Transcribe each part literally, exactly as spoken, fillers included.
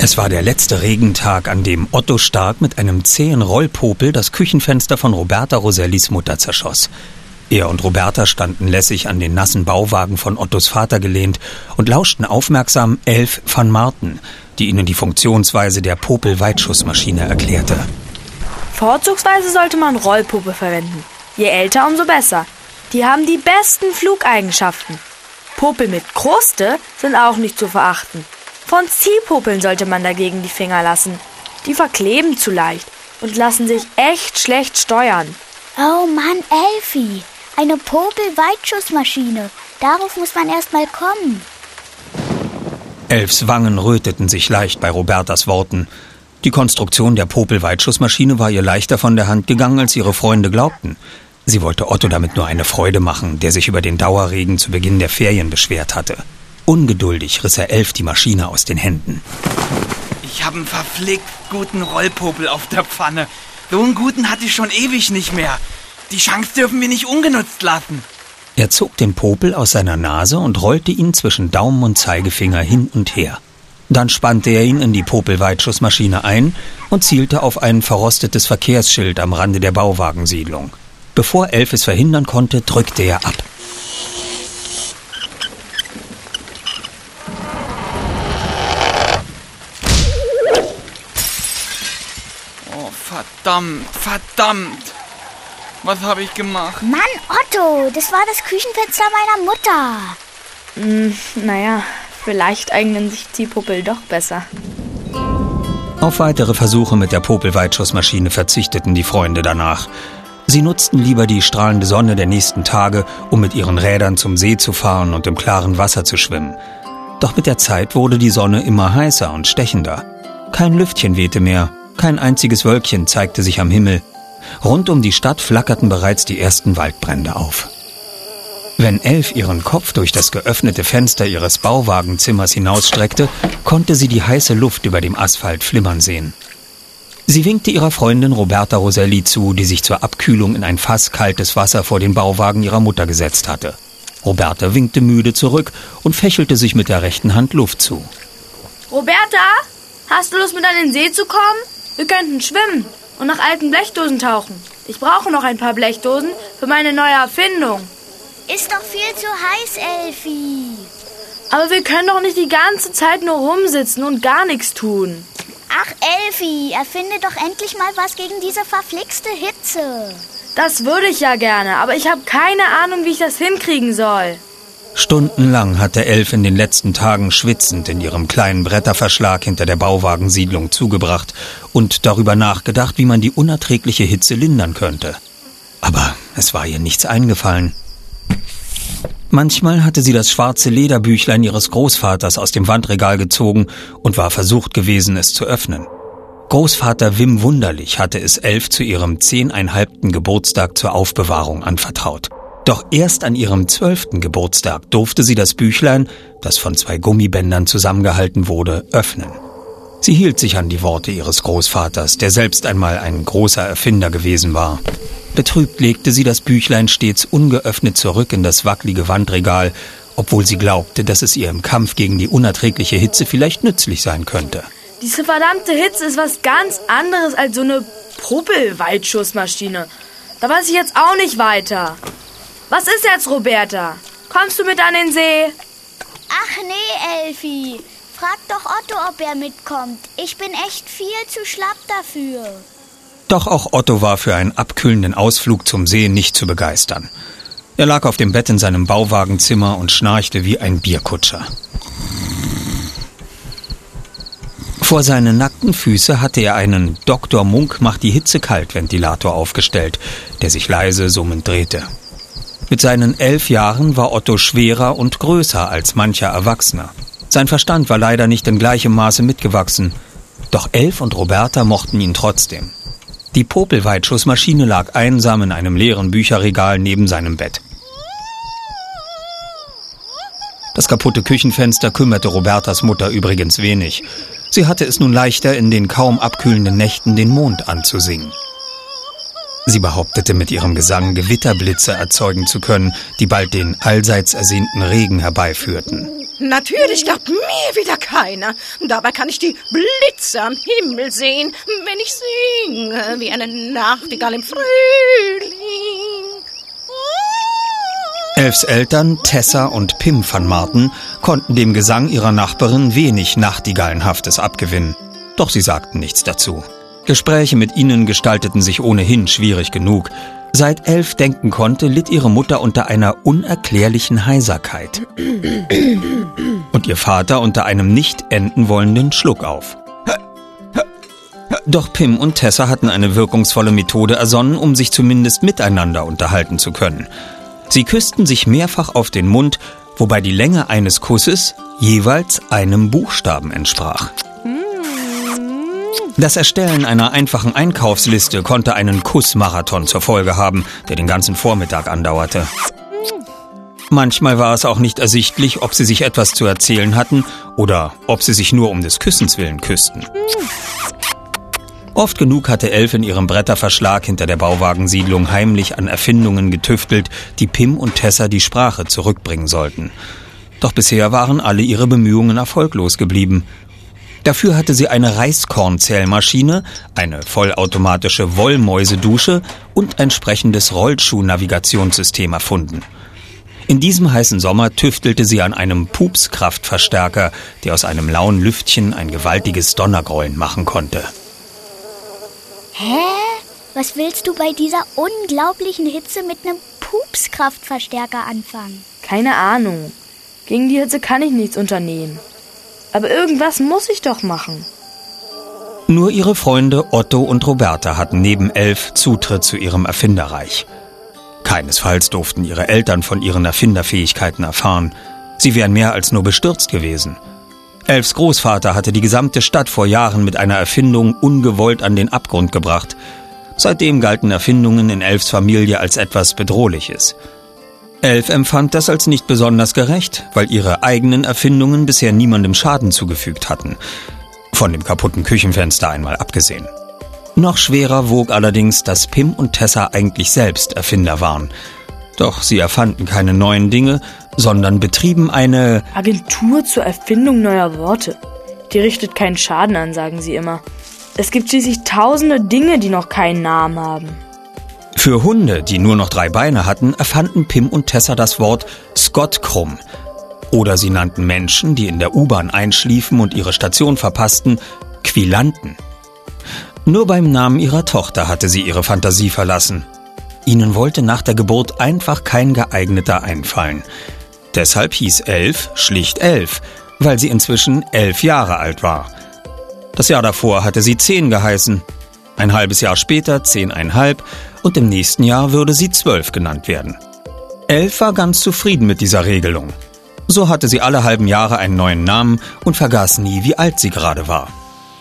Es war der letzte Regentag, an dem Otto Stark mit einem zähen Rollpopel das Küchenfenster von Roberta Rosellis Mutter zerschoss. Er und Roberta standen lässig an den nassen Bauwagen von Ottos Vater gelehnt und lauschten aufmerksam Elf van Marten, die ihnen die Funktionsweise der Popel-Weitschussmaschine erklärte. Vorzugsweise sollte man Rollpopel verwenden. Je älter, umso besser. Die haben die besten Flugeigenschaften. Popel mit Kruste sind auch nicht zu verachten. Von Ziehpopeln sollte man dagegen die Finger lassen. Die verkleben zu leicht und lassen sich echt schlecht steuern. Oh Mann, Elfi, eine Popel-Weitschussmaschine. Darauf muss man erst mal kommen. Elfs Wangen röteten sich leicht bei Robertas Worten. Die Konstruktion der Popel-Weitschussmaschine war ihr leichter von der Hand gegangen, als ihre Freunde glaubten. Sie wollte Otto damit nur eine Freude machen, der sich über den Dauerregen zu Beginn der Ferien beschwert hatte. Ungeduldig riss er Elf die Maschine aus den Händen. Ich habe einen verflickt guten Rollpopel auf der Pfanne. So einen guten hatte ich schon ewig nicht mehr. Die Chance dürfen wir nicht ungenutzt lassen. Er zog den Popel aus seiner Nase und rollte ihn zwischen Daumen und Zeigefinger hin und her. Dann spannte er ihn in die Popel-Weitschussmaschine ein und zielte auf ein verrostetes Verkehrsschild am Rande der Bauwagensiedlung. Bevor Elf es verhindern konnte, drückte er ab. Oh, verdammt, verdammt. Was habe ich gemacht? Mann, Otto, das war das Küchenfenster meiner Mutter. Hm, naja, vielleicht eignen sich Ziehpopel doch besser. Auf weitere Versuche mit der Popel-Weitschussmaschine verzichteten die Freunde danach. Sie nutzten lieber die strahlende Sonne der nächsten Tage, um mit ihren Rädern zum See zu fahren und im klaren Wasser zu schwimmen. Doch mit der Zeit wurde die Sonne immer heißer und stechender. Kein Lüftchen wehte mehr, kein einziges Wölkchen zeigte sich am Himmel. Rund um die Stadt flackerten bereits die ersten Waldbrände auf. Wenn Elf ihren Kopf durch das geöffnete Fenster ihres Bauwagenzimmers hinausstreckte, konnte sie die heiße Luft über dem Asphalt flimmern sehen. Sie winkte ihrer Freundin Roberta Roselli zu, die sich zur Abkühlung in ein Fass kaltes Wasser vor den Bauwagen ihrer Mutter gesetzt hatte. Roberta winkte müde zurück und fächelte sich mit der rechten Hand Luft zu. Roberta, hast du Lust, mit an den See zu kommen? Wir könnten schwimmen und nach alten Blechdosen tauchen. Ich brauche noch ein paar Blechdosen für meine neue Erfindung. Ist doch viel zu heiß, Elfi. Aber wir können doch nicht die ganze Zeit nur rumsitzen und gar nichts tun. Ach, Elfi, erfinde doch endlich mal was gegen diese verflixte Hitze. Das würde ich ja gerne, aber ich habe keine Ahnung, wie ich das hinkriegen soll. Stundenlang hatte Elf in den letzten Tagen schwitzend in ihrem kleinen Bretterverschlag hinter der Bauwagensiedlung zugebracht und darüber nachgedacht, wie man die unerträgliche Hitze lindern könnte. Aber es war ihr nichts eingefallen. Manchmal hatte sie das schwarze Lederbüchlein ihres Großvaters aus dem Wandregal gezogen und war versucht gewesen, es zu öffnen. Großvater Wim Wunderlich hatte es Elf zu ihrem zehneinhalbten Geburtstag zur Aufbewahrung anvertraut. Doch erst an ihrem zwölften Geburtstag durfte sie das Büchlein, das von zwei Gummibändern zusammengehalten wurde, öffnen. Sie hielt sich an die Worte ihres Großvaters, der selbst einmal ein großer Erfinder gewesen war. Betrübt legte sie das Büchlein stets ungeöffnet zurück in das wackelige Wandregal, obwohl sie glaubte, dass es ihr im Kampf gegen die unerträgliche Hitze vielleicht nützlich sein könnte. Diese verdammte Hitze ist was ganz anderes als so eine Popel-Weitschussmaschine. Da weiß ich jetzt auch nicht weiter. Was ist jetzt, Roberta? Kommst du mit an den See? Ach nee, Elfi. Frag doch Otto, ob er mitkommt. Ich bin echt viel zu schlapp dafür. Doch auch Otto war für einen abkühlenden Ausflug zum See nicht zu begeistern. Er lag auf dem Bett in seinem Bauwagenzimmer und schnarchte wie ein Bierkutscher. Vor seine nackten Füße hatte er einen Doktor Munk macht die Hitze kalt Ventilator aufgestellt, der sich leise summend drehte. Mit seinen elf Jahren war Otto schwerer und größer als mancher Erwachsener. Sein Verstand war leider nicht in gleichem Maße mitgewachsen. Doch Elf und Roberta mochten ihn trotzdem. Die Popel-Weitschussmaschine lag einsam in einem leeren Bücherregal neben seinem Bett. Das kaputte Küchenfenster kümmerte Robertas Mutter übrigens wenig. Sie hatte es nun leichter, in den kaum abkühlenden Nächten den Mond anzusingen. Sie behauptete, mit ihrem Gesang Gewitterblitze erzeugen zu können, die bald den allseits ersehnten Regen herbeiführten. Natürlich glaubt mir wieder keiner. Dabei kann ich die Blitze am Himmel sehen, wenn ich singe, wie eine Nachtigall im Frühling. Elfs Eltern, Tessa und Pim van Marten, konnten dem Gesang ihrer Nachbarin wenig Nachtigallenhaftes abgewinnen. Doch sie sagten nichts dazu. Gespräche mit ihnen gestalteten sich ohnehin schwierig genug. Seit Elf denken konnte, litt ihre Mutter unter einer unerklärlichen Heiserkeit. Und ihr Vater unter einem nicht enden wollenden Schluckauf. Doch Pim und Tessa hatten eine wirkungsvolle Methode ersonnen, um sich zumindest miteinander unterhalten zu können. Sie küssten sich mehrfach auf den Mund, wobei die Länge eines Kusses jeweils einem Buchstaben entsprach. Das Erstellen einer einfachen Einkaufsliste konnte einen Kussmarathon zur Folge haben, der den ganzen Vormittag andauerte. Manchmal war es auch nicht ersichtlich, ob sie sich etwas zu erzählen hatten oder ob sie sich nur um des Küssens willen küssten. Oft genug hatte Elf in ihrem Bretterverschlag hinter der Bauwagensiedlung heimlich an Erfindungen getüftelt, die Pim und Tessa die Sprache zurückbringen sollten. Doch bisher waren alle ihre Bemühungen erfolglos geblieben. Dafür hatte sie eine Reiskornzählmaschine, eine vollautomatische Wollmäusedusche und ein sprechendes Rollschuh-Navigationssystem erfunden. In diesem heißen Sommer tüftelte sie an einem Pupskraftverstärker, der aus einem lauen Lüftchen ein gewaltiges Donnergrollen machen konnte. Hä? Was willst du bei dieser unglaublichen Hitze mit einem Pupskraftverstärker anfangen? Keine Ahnung. Gegen die Hitze kann ich nichts unternehmen. Aber irgendwas muss ich doch machen. Nur ihre Freunde Otto und Roberta hatten neben Elf Zutritt zu ihrem Erfinderreich. Keinesfalls durften ihre Eltern von ihren Erfinderfähigkeiten erfahren. Sie wären mehr als nur bestürzt gewesen. Elfs Großvater hatte die gesamte Stadt vor Jahren mit einer Erfindung ungewollt an den Abgrund gebracht. Seitdem galten Erfindungen in Elfs Familie als etwas Bedrohliches. Elf empfand das als nicht besonders gerecht, weil ihre eigenen Erfindungen bisher niemandem Schaden zugefügt hatten. Von dem kaputten Küchenfenster einmal abgesehen. Noch schwerer wog allerdings, dass Pim und Tessa eigentlich selbst Erfinder waren. Doch sie erfanden keine neuen Dinge, sondern betrieben eine Agentur zur Erfindung neuer Worte. Die richtet keinen Schaden an, sagen sie immer. Es gibt schließlich tausende Dinge, die noch keinen Namen haben. Für Hunde, die nur noch drei Beine hatten, erfanden Pim und Tessa das Wort Skottkrumm. Oder sie nannten Menschen, die in der U-Bahn einschliefen und ihre Station verpassten, Quillanten. Nur beim Namen ihrer Tochter hatte sie ihre Fantasie verlassen. Ihnen wollte nach der Geburt einfach kein geeigneter einfallen. Deshalb hieß Elf schlicht Elf, weil sie inzwischen elf Jahre alt war. Das Jahr davor hatte sie zehn geheißen. Ein halbes Jahr später zehneinhalb und im nächsten Jahr würde sie zwölf genannt werden. Elf war ganz zufrieden mit dieser Regelung. So hatte sie alle halben Jahre einen neuen Namen und vergaß nie, wie alt sie gerade war.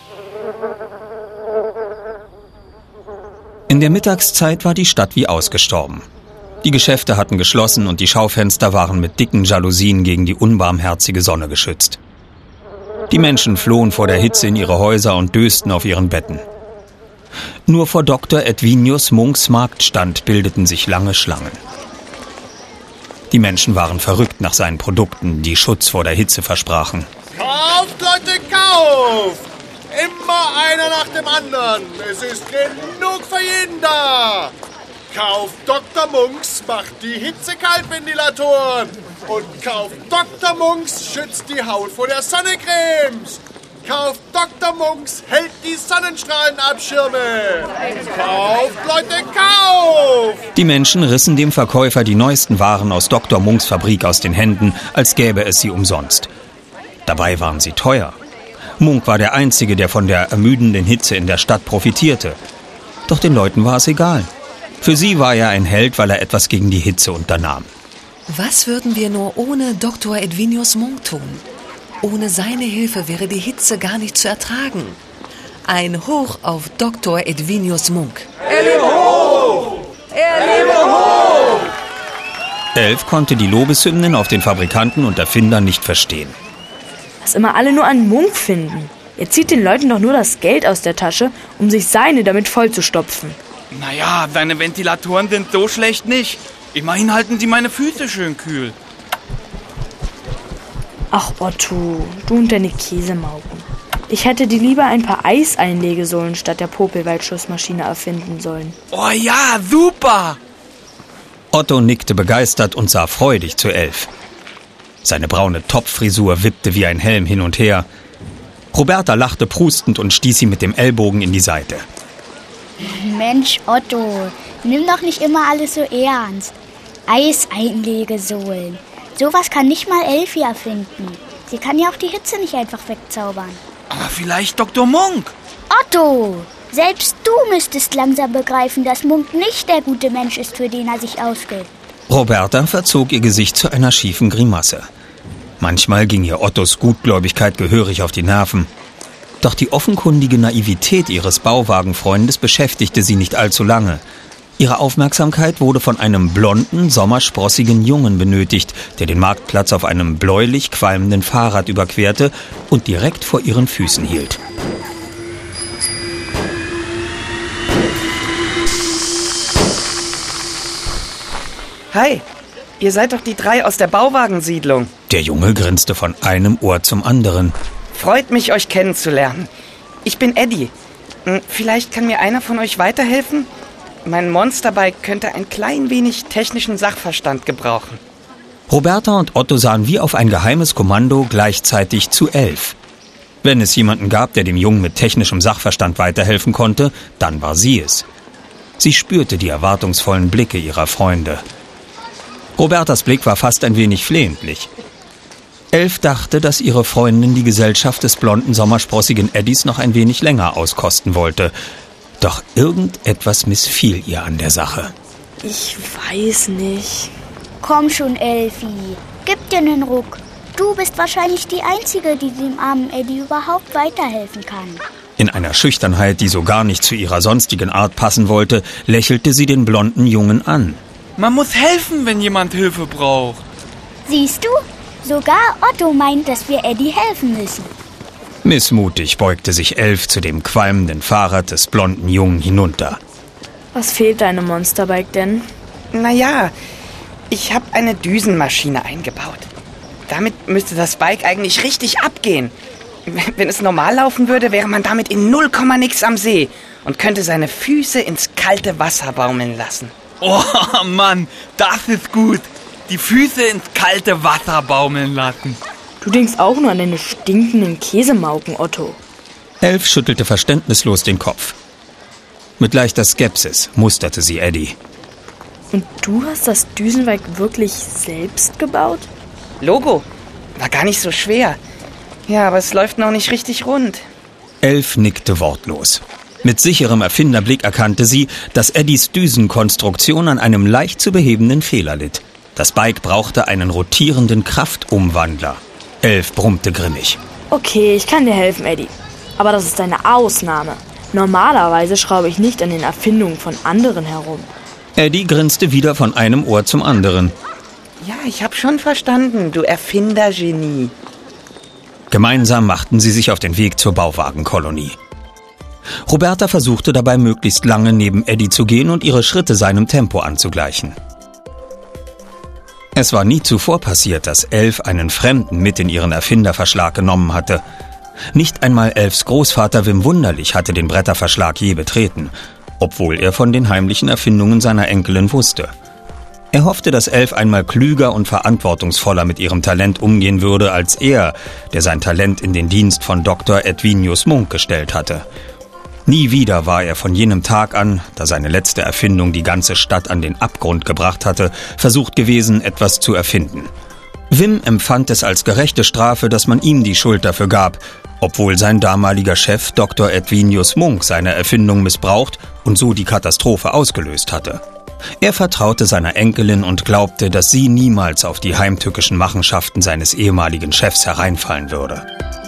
In der Mittagszeit war die Stadt wie ausgestorben. Die Geschäfte hatten geschlossen und die Schaufenster waren mit dicken Jalousien gegen die unbarmherzige Sonne geschützt. Die Menschen flohen vor der Hitze in ihre Häuser und dösten auf ihren Betten. Nur vor Doktor Edvinius Munks Marktstand bildeten sich lange Schlangen. Die Menschen waren verrückt nach seinen Produkten, die Schutz vor der Hitze versprachen. Kauft, Leute, kauft! Immer einer nach dem anderen. Es ist genug für jeden da. Kauft Doktor Munks, macht die Hitzekaltventilatoren. Und kauft Doktor Munks, schützt die Haut vor der Sonnencremes. Kauft Doktor Munks, hält die Sonnenstrahlenabschirme. Kauft, Leute, kauft! Die Menschen rissen dem Verkäufer die neuesten Waren aus Doktor Munks Fabrik aus den Händen, als gäbe es sie umsonst. Dabei waren sie teuer. Munk war der Einzige, der von der ermüdenden Hitze in der Stadt profitierte. Doch den Leuten war es egal. Für sie war er ein Held, weil er etwas gegen die Hitze unternahm. Was würden wir nur ohne Doktor Edvinius Munk tun? Ohne seine Hilfe wäre die Hitze gar nicht zu ertragen. Ein Hoch auf Doktor Edvinius Munk. Er lebe hoch! Er lebe hoch! Elf konnte die Lobeshymnen auf den Fabrikanten und Erfinder nicht verstehen. Was immer alle nur an Munk finden. Er zieht den Leuten doch nur das Geld aus der Tasche, um sich seine damit vollzustopfen. Naja, seine Ventilatoren sind so schlecht nicht. Immerhin halten sie meine Füße schön kühl. Ach Otto, du und deine Käsemauken. Ich hätte dir lieber ein paar Eiseinlegesohlen statt der Popelweitschussmaschine erfinden sollen. Oh ja, super! Otto nickte begeistert und sah freudig zu Elf. Seine braune Topfrisur wippte wie ein Helm hin und her. Roberta lachte prustend und stieß ihn mit dem Ellbogen in die Seite. Mensch, Otto, nimm doch nicht immer alles so ernst. Eiseinlegesohlen. Sowas kann nicht mal Elfi erfinden. Sie kann ja auch die Hitze nicht einfach wegzaubern. Aber vielleicht Doktor Munk. Otto, selbst du müsstest langsam begreifen, dass Munk nicht der gute Mensch ist, für den er sich ausgibt. Roberta verzog ihr Gesicht zu einer schiefen Grimasse. Manchmal ging ihr Ottos Gutgläubigkeit gehörig auf die Nerven. Doch die offenkundige Naivität ihres Bauwagenfreundes beschäftigte sie nicht allzu lange. Ihre Aufmerksamkeit wurde von einem blonden, sommersprossigen Jungen benötigt, der den Marktplatz auf einem bläulich qualmenden Fahrrad überquerte und direkt vor ihren Füßen hielt. Hi, ihr seid doch die drei aus der Bauwagensiedlung. Der Junge grinste von einem Ohr zum anderen. Freut mich, euch kennenzulernen. Ich bin Eddie. Vielleicht kann mir einer von euch weiterhelfen? Mein Monsterbike könnte ein klein wenig technischen Sachverstand gebrauchen. Roberta und Otto sahen wie auf ein geheimes Kommando gleichzeitig zu Elf. Wenn es jemanden gab, der dem Jungen mit technischem Sachverstand weiterhelfen konnte, dann war sie es. Sie spürte die erwartungsvollen Blicke ihrer Freunde. Robertas Blick war fast ein wenig flehentlich. Elf dachte, dass ihre Freundin die Gesellschaft des blonden, sommersprossigen Eddies noch ein wenig länger auskosten wollte. Doch irgendetwas missfiel ihr an der Sache. Ich weiß nicht. Komm schon, Elfi. Gib dir einen Ruck. Du bist wahrscheinlich die Einzige, die dem armen Eddie überhaupt weiterhelfen kann. In einer Schüchternheit, die so gar nicht zu ihrer sonstigen Art passen wollte, lächelte sie den blonden Jungen an. Man muss helfen, wenn jemand Hilfe braucht. Siehst du? Sogar Otto meint, dass wir Eddie helfen müssen. Missmutig beugte sich Elf zu dem qualmenden Fahrrad des blonden Jungen hinunter. Was fehlt deinem Monsterbike denn? Naja, ich habe eine Düsenmaschine eingebaut. Damit müsste das Bike eigentlich richtig abgehen. Wenn es normal laufen würde, wäre man damit in null Komma nix am See und könnte seine Füße ins kalte Wasser baumeln lassen. Oh Mann, das ist gut. Die Füße ins kalte Wasser baumeln lassen. Du denkst auch nur an deine stinkenden Käsemauken, Otto. Elf schüttelte verständnislos den Kopf. Mit leichter Skepsis musterte sie Eddie. Und du hast das Düsenbike wirklich selbst gebaut? Logo. War gar nicht so schwer. Ja, aber es läuft noch nicht richtig rund. Elf nickte wortlos. Mit sicherem Erfinderblick erkannte sie, dass Eddies Düsenkonstruktion an einem leicht zu behebenden Fehler litt. Das Bike brauchte einen rotierenden Kraftumwandler. Elf brummte grimmig. Okay, ich kann dir helfen, Eddie. Aber das ist eine Ausnahme. Normalerweise schraube ich nicht an den Erfindungen von anderen herum. Eddie grinste wieder von einem Ohr zum anderen. Ja, ich hab schon verstanden, du Erfindergenie. Gemeinsam machten sie sich auf den Weg zur Bauwagenkolonie. Roberta versuchte dabei möglichst lange neben Eddie zu gehen und ihre Schritte seinem Tempo anzugleichen. Es war nie zuvor passiert, dass Elf einen Fremden mit in ihren Erfinderverschlag genommen hatte. Nicht einmal Elfs Großvater Wim Wunderlich hatte den Bretterverschlag je betreten, obwohl er von den heimlichen Erfindungen seiner Enkelin wusste. Er hoffte, dass Elf einmal klüger und verantwortungsvoller mit ihrem Talent umgehen würde als er, der sein Talent in den Dienst von Doktor Edvinius Munk gestellt hatte. Nie wieder war er von jenem Tag an, da seine letzte Erfindung die ganze Stadt an den Abgrund gebracht hatte, versucht gewesen, etwas zu erfinden. Wim empfand es als gerechte Strafe, dass man ihm die Schuld dafür gab, obwohl sein damaliger Chef Doktor Edvinius Munk seine Erfindung missbraucht und so die Katastrophe ausgelöst hatte. Er vertraute seiner Enkelin und glaubte, dass sie niemals auf die heimtückischen Machenschaften seines ehemaligen Chefs hereinfallen würde.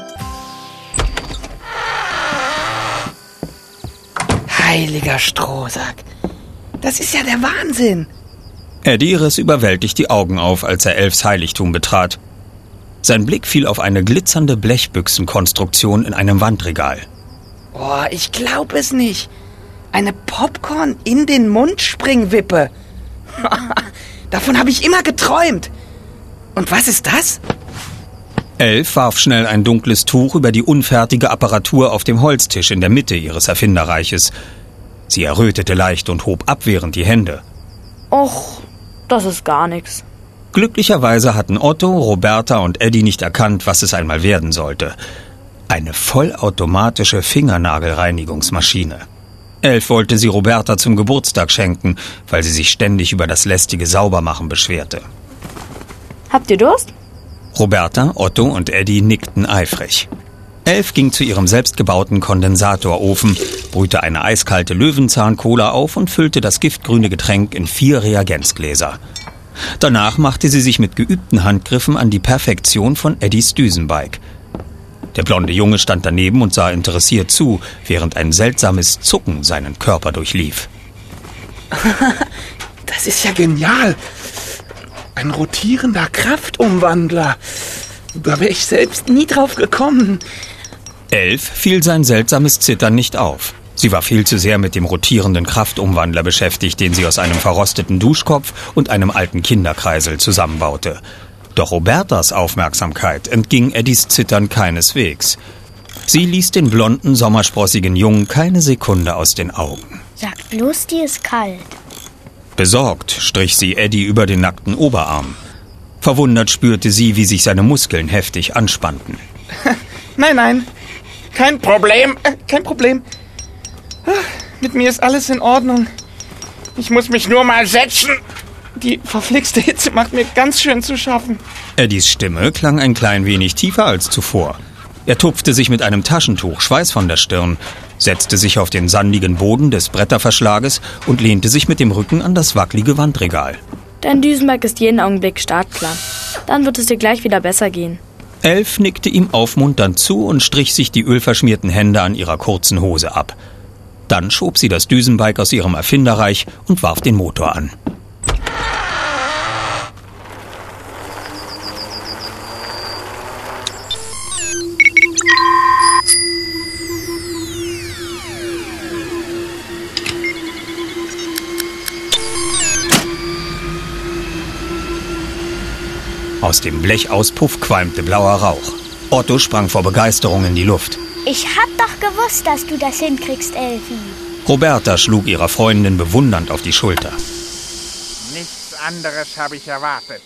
Heiliger Strohsack. Das ist ja der Wahnsinn. Eddie riss überwältigt die Augen auf, als er Elfs Heiligtum betrat. Sein Blick fiel auf eine glitzernde Blechbüchsenkonstruktion in einem Wandregal. Oh, ich glaub es nicht. Eine Popcorn in den Mund Springwippe. Davon habe ich immer geträumt. Und was ist das? Elf warf schnell ein dunkles Tuch über die unfertige Apparatur auf dem Holztisch in der Mitte ihres Erfinderreiches. Sie errötete leicht und hob abwehrend die Hände. Och, das ist gar nichts. Glücklicherweise hatten Otto, Roberta und Eddie nicht erkannt, was es einmal werden sollte. Eine vollautomatische Fingernagelreinigungsmaschine. Elf wollte sie Roberta zum Geburtstag schenken, weil sie sich ständig über das lästige Saubermachen beschwerte. Habt ihr Durst? Roberta, Otto und Eddie nickten eifrig. Elf ging zu ihrem selbstgebauten Kondensatorofen, brühte eine eiskalte Löwenzahn-Cola auf und füllte das giftgrüne Getränk in vier Reagenzgläser. Danach machte sie sich mit geübten Handgriffen an die Perfektion von Eddies Düsenbike. Der blonde Junge stand daneben und sah interessiert zu, während ein seltsames Zucken seinen Körper durchlief. Das ist ja genial. Ein rotierender Kraftumwandler. Da wäre ich selbst nie drauf gekommen. Elf fiel sein seltsames Zittern nicht auf. Sie war viel zu sehr mit dem rotierenden Kraftumwandler beschäftigt, den sie aus einem verrosteten Duschkopf und einem alten Kinderkreisel zusammenbaute. Doch Robertas Aufmerksamkeit entging Eddies Zittern keineswegs. Sie ließ den blonden, sommersprossigen Jungen keine Sekunde aus den Augen. Sag bloß, dir ist kalt. Besorgt strich sie Eddie über den nackten Oberarm. Verwundert spürte sie, wie sich seine Muskeln heftig anspannten. Nein, nein, kein Problem, äh, kein Problem. Mit mir ist alles in Ordnung. Ich muss mich nur mal setzen. Die verflixte Hitze macht mir ganz schön zu schaffen. Eddies Stimme klang ein klein wenig tiefer als zuvor. Er tupfte sich mit einem Taschentuch Schweiß von der Stirn, setzte sich auf den sandigen Boden des Bretterverschlages und lehnte sich mit dem Rücken an das wackelige Wandregal. Dein Düsenbike ist jeden Augenblick startklar. Dann wird es dir gleich wieder besser gehen. Elf nickte ihm aufmunternd zu und strich sich die ölverschmierten Hände an ihrer kurzen Hose ab. Dann schob sie das Düsenbike aus ihrem Erfinderreich und warf den Motor an. Aus dem Blechauspuff qualmte blauer Rauch. Otto sprang vor Begeisterung in die Luft. Ich hab doch gewusst, dass du das hinkriegst, Elfi. Roberta schlug ihrer Freundin bewundernd auf die Schulter. Nichts anderes habe ich erwartet.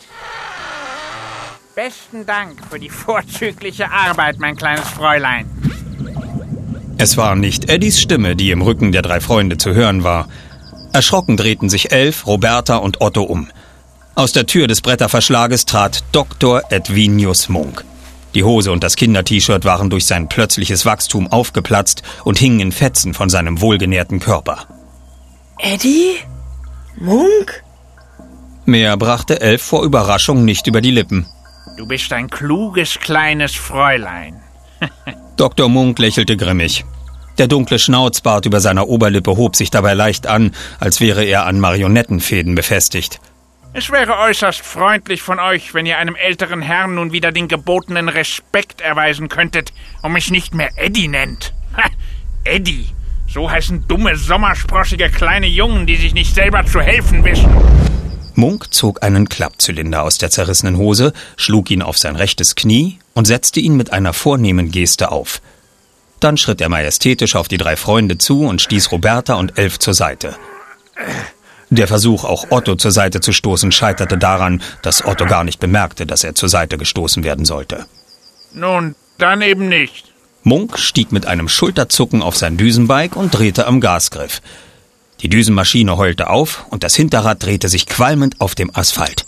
Besten Dank für die vorzügliche Arbeit, mein kleines Fräulein. Es war nicht Eddies Stimme, die im Rücken der drei Freunde zu hören war. Erschrocken drehten sich Elf, Roberta und Otto um. Aus der Tür des Bretterverschlages trat Doktor Edvinius Munk. Die Hose und das Kinder-T-Shirt waren durch sein plötzliches Wachstum aufgeplatzt und hingen in Fetzen von seinem wohlgenährten Körper. Eddie? Munk? Mehr brachte Elf vor Überraschung nicht über die Lippen. Du bist ein kluges kleines Fräulein. Doktor Munk lächelte grimmig. Der dunkle Schnauzbart über seiner Oberlippe hob sich dabei leicht an, als wäre er an Marionettenfäden befestigt. Es wäre äußerst freundlich von euch, wenn ihr einem älteren Herrn nun wieder den gebotenen Respekt erweisen könntet und mich nicht mehr Eddie nennt. Ha, Eddie, so heißen dumme, sommersprossige kleine Jungen, die sich nicht selber zu helfen wissen. Munk zog einen Klappzylinder aus der zerrissenen Hose, schlug ihn auf sein rechtes Knie und setzte ihn mit einer vornehmen Geste auf. Dann schritt er majestätisch auf die drei Freunde zu und stieß Roberta und Elf zur Seite. Der Versuch, auch Otto zur Seite zu stoßen, scheiterte daran, dass Otto gar nicht bemerkte, dass er zur Seite gestoßen werden sollte. Nun, dann eben nicht. Munk stieg mit einem Schulterzucken auf sein Düsenbike und drehte am Gasgriff. Die Düsenmaschine heulte auf und das Hinterrad drehte sich qualmend auf dem Asphalt.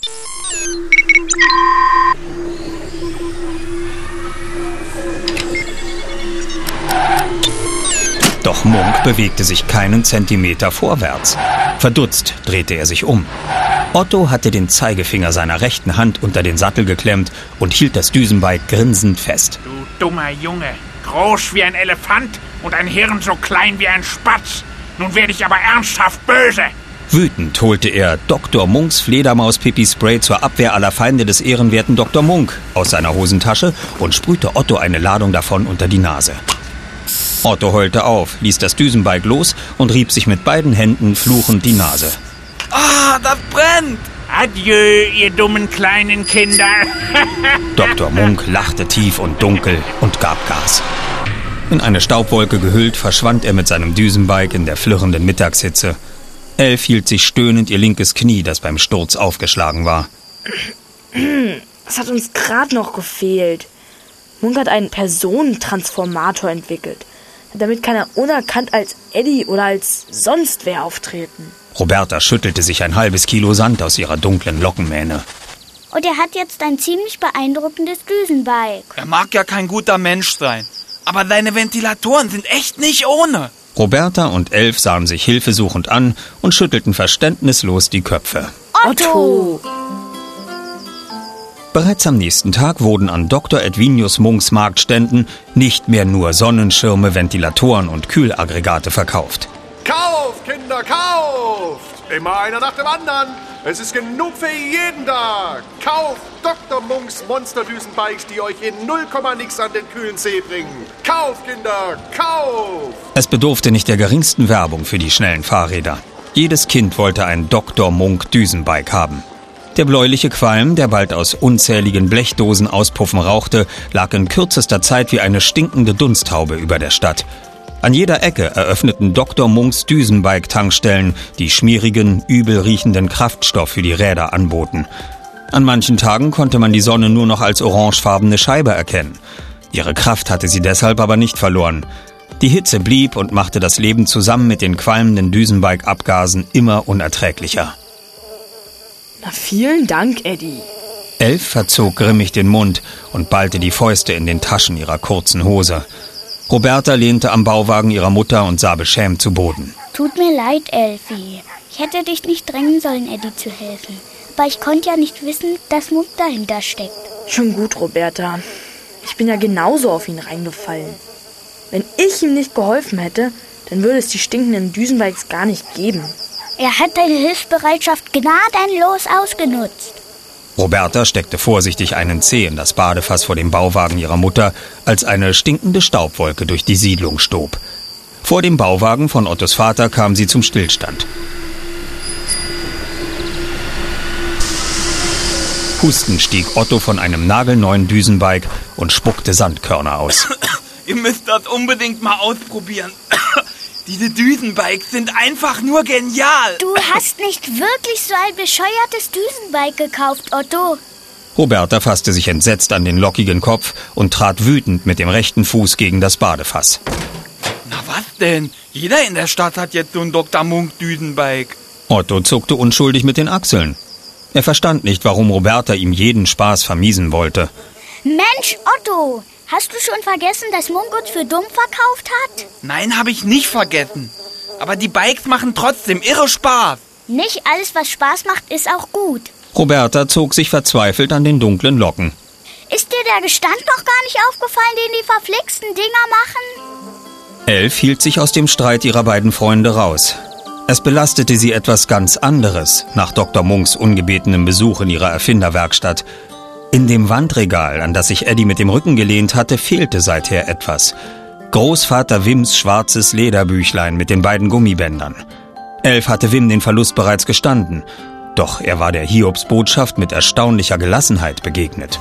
Doch Munk bewegte sich keinen Zentimeter vorwärts. Verdutzt drehte er sich um. Otto hatte den Zeigefinger seiner rechten Hand unter den Sattel geklemmt und hielt das Düsenbike grinsend fest. Du dummer Junge, groß wie ein Elefant und ein Hirn so klein wie ein Spatz. Nun werde ich aber ernsthaft böse. Wütend holte er Doktor Munks Fledermaus-Pipi-Spray zur Abwehr aller Feinde des ehrenwerten Doktor Munk aus seiner Hosentasche und sprühte Otto eine Ladung davon unter die Nase. Otto heulte auf, ließ das Düsenbike los und rieb sich mit beiden Händen fluchend die Nase. Ah, das brennt! Adieu, ihr dummen kleinen Kinder. Doktor Munk lachte tief und dunkel und gab Gas. In eine Staubwolke gehüllt, verschwand er mit seinem Düsenbike in der flirrenden Mittagshitze. Elf hielt sich stöhnend ihr linkes Knie, das beim Sturz aufgeschlagen war. Das hat uns gerade noch gefehlt. Munk hat einen Personentransformator entwickelt. Damit kann er unerkannt als Eddie oder als sonst wer auftreten. Roberta schüttelte sich ein halbes Kilo Sand aus ihrer dunklen Lockenmähne. Und er hat jetzt ein ziemlich beeindruckendes Düsenbike. Er mag ja kein guter Mensch sein, aber seine Ventilatoren sind echt nicht ohne. Roberta und Elf sahen sich hilfesuchend an und schüttelten verständnislos die Köpfe. Otto! Bereits am nächsten Tag wurden an Doktor Edvinius Munks Marktständen nicht mehr nur Sonnenschirme, Ventilatoren und Kühlaggregate verkauft. Kauft, Kinder, kauft! Immer einer nach dem anderen. Es ist genug für jeden da. Kauft Doktor Munks Monsterdüsenbikes, die euch in null Komma nix an den kühlen See bringen. Kauft, Kinder, kauft! Es bedurfte nicht der geringsten Werbung für die schnellen Fahrräder. Jedes Kind wollte ein Doktor Munk Düsenbike haben. Der bläuliche Qualm, der bald aus unzähligen Blechdosen auspuffen rauchte, lag in kürzester Zeit wie eine stinkende Dunsthaube über der Stadt. An jeder Ecke eröffneten Doktor Munks Düsenbike-Tankstellen, die schmierigen, übel riechenden Kraftstoff für die Räder anboten. An manchen Tagen konnte man die Sonne nur noch als orangefarbene Scheibe erkennen. Ihre Kraft hatte sie deshalb aber nicht verloren. Die Hitze blieb und machte das Leben zusammen mit den qualmenden Düsenbike-Abgasen immer unerträglicher. Na, vielen Dank, Eddie. Elf verzog grimmig den Mund und ballte die Fäuste in den Taschen ihrer kurzen Hose. Roberta lehnte am Bauwagen ihrer Mutter und sah beschämt zu Boden. Tut mir leid, Elfi. Ich hätte dich nicht drängen sollen, Eddie zu helfen. Aber ich konnte ja nicht wissen, dass Munk dahinter steckt. Schon gut, Roberta. Ich bin ja genauso auf ihn reingefallen. Wenn ich ihm nicht geholfen hätte, dann würde es die stinkenden Düsenbikes gar nicht geben. Er hat deine Hilfsbereitschaft gnadenlos ausgenutzt. Roberta steckte vorsichtig einen Zeh in das Badefass vor dem Bauwagen ihrer Mutter, als eine stinkende Staubwolke durch die Siedlung stob. Vor dem Bauwagen von Ottos Vater kam sie zum Stillstand. Hustend stieg Otto von einem nagelneuen Düsenbike und spuckte Sandkörner aus. Ihr müsst das unbedingt mal ausprobieren. Diese Düsenbikes sind einfach nur genial. Du hast nicht wirklich so ein bescheuertes Düsenbike gekauft, Otto. Roberta fasste sich entsetzt an den lockigen Kopf und trat wütend mit dem rechten Fuß gegen das Badefass. Na was denn? Jeder in der Stadt hat jetzt so ein Doktor Munk Düsenbike. Otto zuckte unschuldig mit den Achseln. Er verstand nicht, warum Roberta ihm jeden Spaß vermiesen wollte. Mensch, Otto! Hast du schon vergessen, dass Munk uns für dumm verkauft hat? Nein, habe ich nicht vergessen. Aber die Bikes machen trotzdem irre Spaß. Nicht alles, was Spaß macht, ist auch gut. Roberta zog sich verzweifelt an den dunklen Locken. Ist dir der Gestand noch gar nicht aufgefallen, den die verflixten Dinger machen? Elf hielt sich aus dem Streit ihrer beiden Freunde raus. Es belastete sie etwas ganz anderes nach Doktor Munks ungebetenem Besuch in ihrer Erfinderwerkstatt. In dem Wandregal, an das sich Eddie mit dem Rücken gelehnt hatte, fehlte seither etwas. Großvater Wims schwarzes Lederbüchlein mit den beiden Gummibändern. Elf hatte Wim den Verlust bereits gestanden, doch er war der Hiobsbotschaft mit erstaunlicher Gelassenheit begegnet.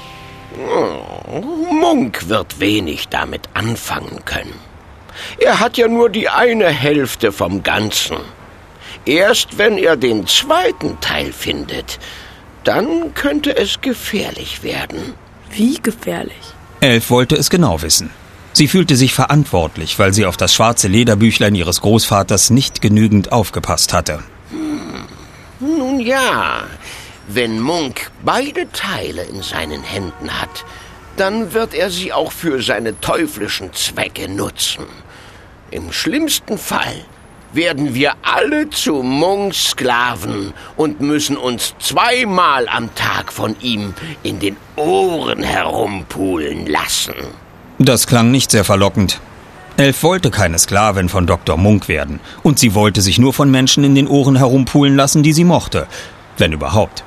Munk wird wenig damit anfangen können. Er hat ja nur die eine Hälfte vom Ganzen. Erst wenn er den zweiten Teil findet, dann könnte es gefährlich werden. Wie gefährlich? Elf wollte es genau wissen. Sie fühlte sich verantwortlich, weil sie auf das schwarze Lederbüchlein ihres Großvaters nicht genügend aufgepasst hatte. Hm. Nun ja, wenn Munk beide Teile in seinen Händen hat, dann wird er sie auch für seine teuflischen Zwecke nutzen. Im schlimmsten Fall werden wir alle zu Munks Sklaven und müssen uns zweimal am Tag von ihm in den Ohren herumpulen lassen. Das klang nicht sehr verlockend. Elf wollte keine Sklavin von Doktor Munk werden und sie wollte sich nur von Menschen in den Ohren herumpulen lassen, die sie mochte, wenn überhaupt.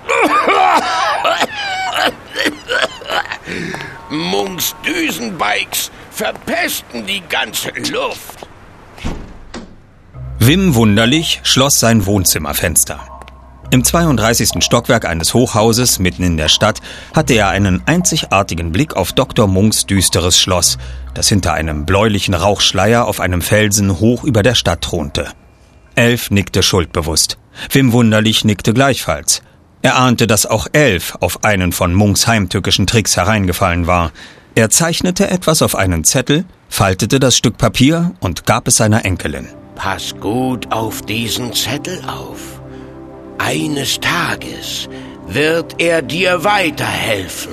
Munks Düsenbikes verpesten die ganze Luft. Wim wunderlich schloss sein Wohnzimmerfenster. Im zweiunddreißigsten Stockwerk eines Hochhauses mitten in der Stadt hatte er einen einzigartigen Blick auf Doktor Munks düsteres Schloss, das hinter einem bläulichen Rauchschleier auf einem Felsen hoch über der Stadt thronte. Elf nickte schuldbewusst. Wim Wunderlich nickte gleichfalls. Er ahnte, dass auch Elf auf einen von Munks heimtückischen Tricks hereingefallen war. Er zeichnete etwas auf einen Zettel, faltete das Stück Papier und gab es seiner Enkelin. Pass gut auf diesen Zettel auf. Eines Tages wird er dir weiterhelfen.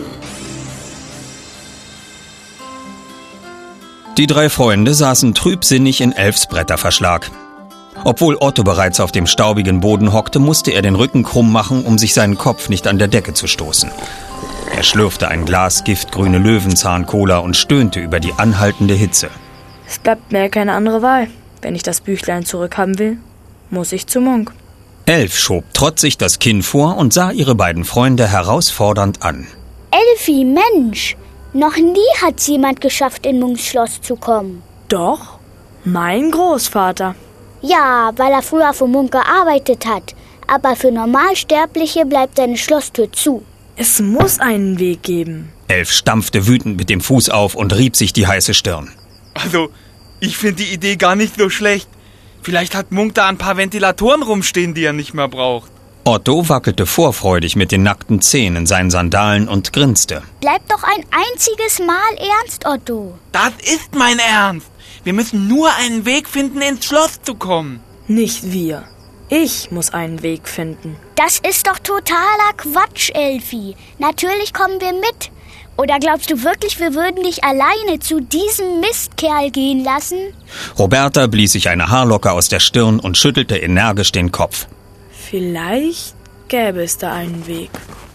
Die drei Freunde saßen trübsinnig in Elfs Bretterverschlag. Obwohl Otto bereits auf dem staubigen Boden hockte, musste er den Rücken krumm machen, um sich seinen Kopf nicht an der Decke zu stoßen. Er schlürfte ein Glas giftgrüne Löwenzahn-Cola und stöhnte über die anhaltende Hitze. Es bleibt mir keine andere Wahl. Wenn ich das Büchlein zurückhaben will, muss ich zu Munk. Elf schob trotzig das Kinn vor und sah ihre beiden Freunde herausfordernd an. Elfi, Mensch, noch nie hat's jemand geschafft, in Munks Schloss zu kommen. Doch, mein Großvater. Ja, weil er früher für Munk gearbeitet hat. Aber für Normalsterbliche bleibt seine Schlosstür zu. Es muss einen Weg geben. Elf stampfte wütend mit dem Fuß auf und rieb sich die heiße Stirn. Also, ich finde die Idee gar nicht so schlecht. Vielleicht hat Munk da ein paar Ventilatoren rumstehen, die er nicht mehr braucht. Otto wackelte vorfreudig mit den nackten Zehen in seinen Sandalen und grinste. Bleib doch ein einziges Mal ernst, Otto. Das ist mein Ernst. Wir müssen nur einen Weg finden, ins Schloss zu kommen. Nicht wir. Ich muss einen Weg finden. Das ist doch totaler Quatsch, Elfi. Natürlich kommen wir mit. Oder glaubst du wirklich, wir würden dich alleine zu diesem Mistkerl gehen lassen? Roberta blies sich eine Haarlocke aus der Stirn und schüttelte energisch den Kopf. Vielleicht gäbe es da einen Weg.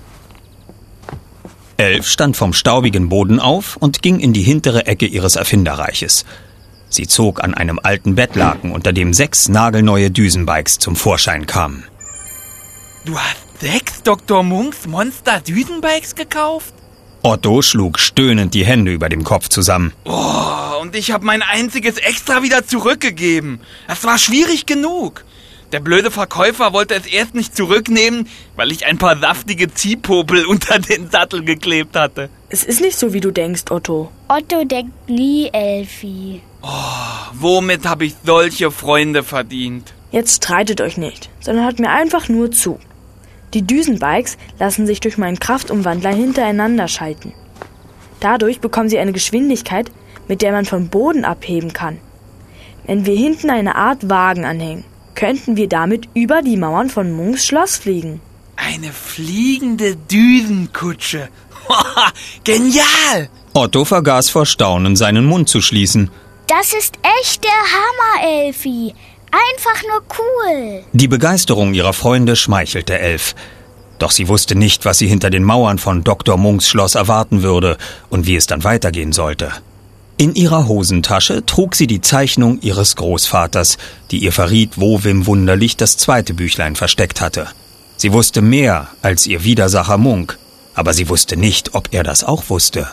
Elf stand vom staubigen Boden auf und ging in die hintere Ecke ihres Erfinderreiches. Sie zog an einem alten Bettlaken, unter dem sechs nagelneue Düsenbikes zum Vorschein kamen. Du hast sechs Doktor Munks Monster-Düsenbikes gekauft? Otto schlug stöhnend die Hände über dem Kopf zusammen. Oh, und ich habe mein einziges extra wieder zurückgegeben. Das war schwierig genug. Der blöde Verkäufer wollte es erst nicht zurücknehmen, weil ich ein paar saftige Ziehpopel unter den Sattel geklebt hatte. Es ist nicht so, wie du denkst, Otto. Otto denkt nie, Elfi. Oh, womit habe ich solche Freunde verdient? Jetzt streitet euch nicht, sondern hört mir einfach nur zu. Die Düsenbikes lassen sich durch meinen Kraftumwandler hintereinander schalten. Dadurch bekommen sie eine Geschwindigkeit, mit der man vom Boden abheben kann. Wenn wir hinten eine Art Wagen anhängen, könnten wir damit über die Mauern von Munks Schloss fliegen. Eine fliegende Düsenkutsche. Genial! Otto vergaß vor Staunen, seinen Mund zu schließen. Das ist echt der Hammer, Elfi. Einfach nur cool. Die Begeisterung ihrer Freunde schmeichelte Elf. Doch sie wusste nicht, was sie hinter den Mauern von Doktor Munks Schloss erwarten würde und wie es dann weitergehen sollte. In ihrer Hosentasche trug sie die Zeichnung ihres Großvaters, die ihr verriet, wo Wim Wunderlich das zweite Büchlein versteckt hatte. Sie wusste mehr als ihr Widersacher Munk, aber sie wusste nicht, ob er das auch wusste.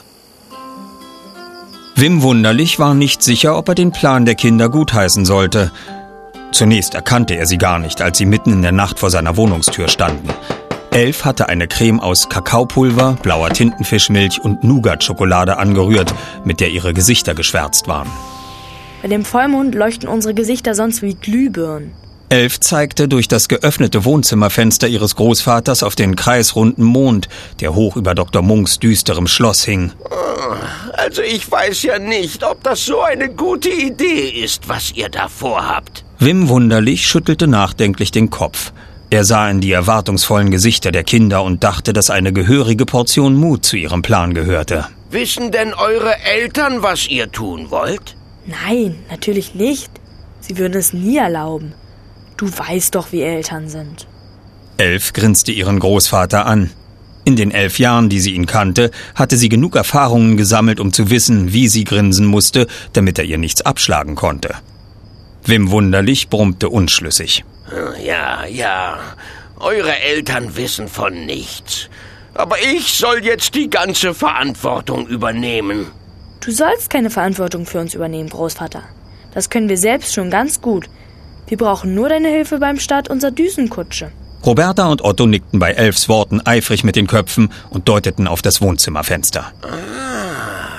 Wim Wunderlich war nicht sicher, ob er den Plan der Kinder gutheißen sollte. Zunächst erkannte er sie gar nicht, als sie mitten in der Nacht vor seiner Wohnungstür standen. Elf hatte eine Creme aus Kakaopulver, blauer Tintenfischmilch und Nougat-Schokolade angerührt, mit der ihre Gesichter geschwärzt waren. Bei dem Vollmond leuchten unsere Gesichter sonst wie Glühbirnen. Elf zeigte durch das geöffnete Wohnzimmerfenster ihres Großvaters auf den kreisrunden Mond, der hoch über Doktor Munks düsterem Schloss hing. Also ich weiß ja nicht, ob das so eine gute Idee ist, was ihr da vorhabt. Wim Wunderlich schüttelte nachdenklich den Kopf. Er sah in die erwartungsvollen Gesichter der Kinder und dachte, dass eine gehörige Portion Mut zu ihrem Plan gehörte. Wissen denn eure Eltern, was ihr tun wollt? Nein, natürlich nicht. Sie würden es nie erlauben. Du weißt doch, wie Eltern sind. Elf grinste ihren Großvater an. In den elf Jahren, die sie ihn kannte, hatte sie genug Erfahrungen gesammelt, um zu wissen, wie sie grinsen musste, damit er ihr nichts abschlagen konnte. Wim Wunderlich brummte unschlüssig. Ja, ja, eure Eltern wissen von nichts. Aber ich soll jetzt die ganze Verantwortung übernehmen. Du sollst keine Verantwortung für uns übernehmen, Großvater. Das können wir selbst schon ganz gut. Wir brauchen nur deine Hilfe beim Start unserer Düsenkutsche. Roberta und Otto nickten bei Elfs Worten eifrig mit den Köpfen und deuteten auf das Wohnzimmerfenster. Ah,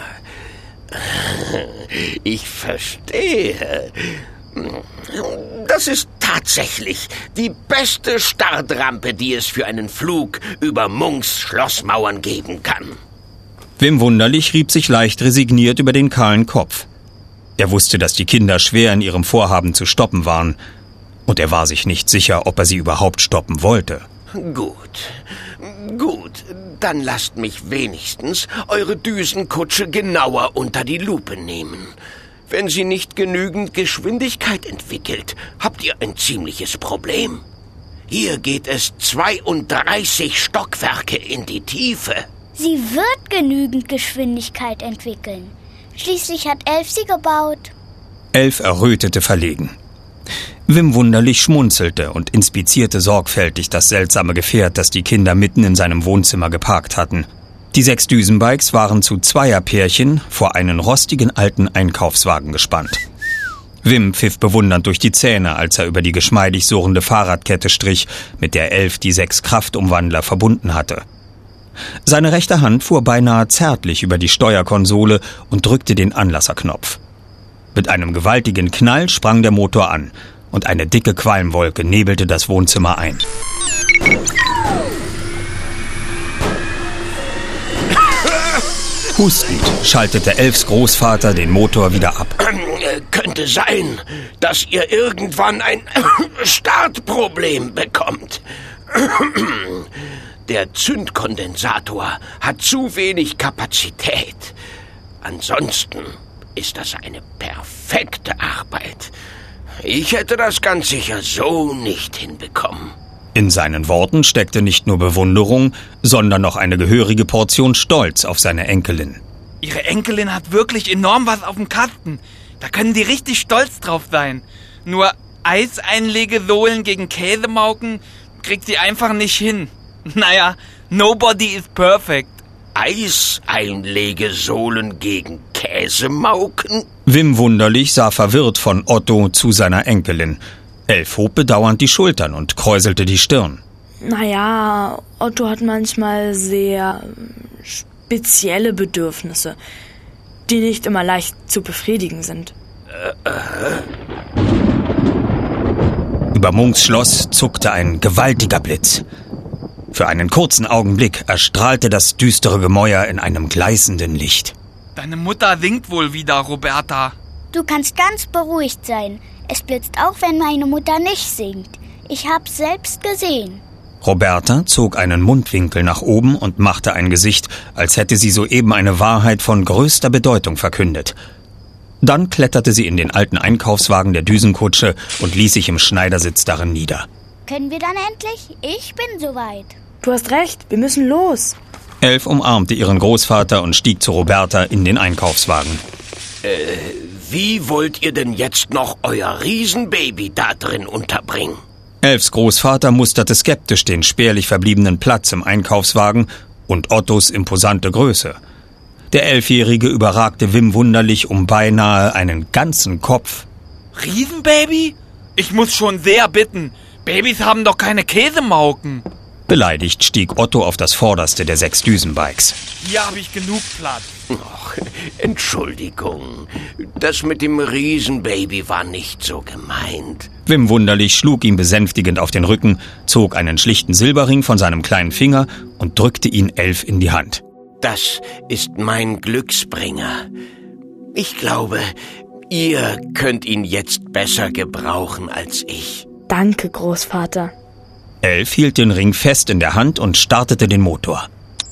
ich verstehe. Das ist tatsächlich die beste Startrampe, die es für einen Flug über Munks Schlossmauern geben kann. Wim Wunderlich rieb sich leicht resigniert über den kahlen Kopf. Er wusste, dass die Kinder schwer in ihrem Vorhaben zu stoppen waren. Und er war sich nicht sicher, ob er sie überhaupt stoppen wollte. Gut, gut, dann lasst mich wenigstens eure Düsenkutsche genauer unter die Lupe nehmen. Wenn sie nicht genügend Geschwindigkeit entwickelt, habt ihr ein ziemliches Problem. Hier geht es zweiunddreißig Stockwerke in die Tiefe. Sie wird genügend Geschwindigkeit entwickeln. Schließlich hat Elf sie gebaut. Elf errötete verlegen. Wim Wunderlich schmunzelte und inspizierte sorgfältig das seltsame Gefährt, das die Kinder mitten in seinem Wohnzimmer geparkt hatten. Die sechs Düsenbikes waren zu Zweierpärchen vor einen rostigen alten Einkaufswagen gespannt. Wim pfiff bewundernd durch die Zähne, als er über die geschmeidig surrende Fahrradkette strich, mit der Elf die sechs Kraftumwandler verbunden hatte. Seine rechte Hand fuhr beinahe zärtlich über die Steuerkonsole und drückte den Anlasserknopf. Mit einem gewaltigen Knall sprang der Motor an und eine dicke Qualmwolke nebelte das Wohnzimmer ein. Hustend schaltete Elfs Großvater den Motor wieder ab. Äh, könnte sein, dass ihr irgendwann ein Startproblem bekommt. Der Zündkondensator hat zu wenig Kapazität. Ansonsten ist das eine perfekte Arbeit. Ich hätte das ganz sicher so nicht hinbekommen. In seinen Worten steckte nicht nur Bewunderung, sondern noch eine gehörige Portion Stolz auf seine Enkelin. Ihre Enkelin hat wirklich enorm was auf dem Kasten. Da können die richtig stolz drauf sein. Nur Eiseinlegesohlen gegen Käsemauken kriegt sie einfach nicht hin. Naja, nobody is perfect. Eiseinlegesohlen gegen Käsemauken? Wim Wunderlich sah verwirrt von Otto zu seiner Enkelin. Elf hob bedauernd die Schultern und kräuselte die Stirn. Naja, Otto hat manchmal sehr spezielle Bedürfnisse, die nicht immer leicht zu befriedigen sind. Über Munks Schloss zuckte ein gewaltiger Blitz. Für einen kurzen Augenblick erstrahlte das düstere Gemäuer in einem gleißenden Licht. Deine Mutter singt wohl wieder, Roberta. Du kannst ganz beruhigt sein. Es blitzt auch, wenn meine Mutter nicht singt. Ich hab's selbst gesehen. Roberta zog einen Mundwinkel nach oben und machte ein Gesicht, als hätte sie soeben eine Wahrheit von größter Bedeutung verkündet. Dann kletterte sie in den alten Einkaufswagen der Düsenkutsche und ließ sich im Schneidersitz darin nieder. Können wir dann endlich? Ich bin soweit. Du hast recht, wir müssen los. Elf umarmte ihren Großvater und stieg zu Roberta in den Einkaufswagen. Äh, wie wollt ihr denn jetzt noch euer Riesenbaby da drin unterbringen? Elfs Großvater musterte skeptisch den spärlich verbliebenen Platz im Einkaufswagen und Ottos imposante Größe. Der Elfjährige überragte Wim Wunderlich um beinahe einen ganzen Kopf. Riesenbaby? Ich muss schon sehr bitten. Babys haben doch keine Käsemauken. Beleidigt stieg Otto auf das vorderste der sechs Düsenbikes. Hier habe ich genug Platz. Ach, Entschuldigung. Das mit dem Riesenbaby war nicht so gemeint. Wim Wunderlich schlug ihm besänftigend auf den Rücken, zog einen schlichten Silberring von seinem kleinen Finger und drückte ihn Elf in die Hand. Das ist mein Glücksbringer. Ich glaube, ihr könnt ihn jetzt besser gebrauchen als ich. Danke, Großvater. Elf hielt den Ring fest in der Hand und startete den Motor.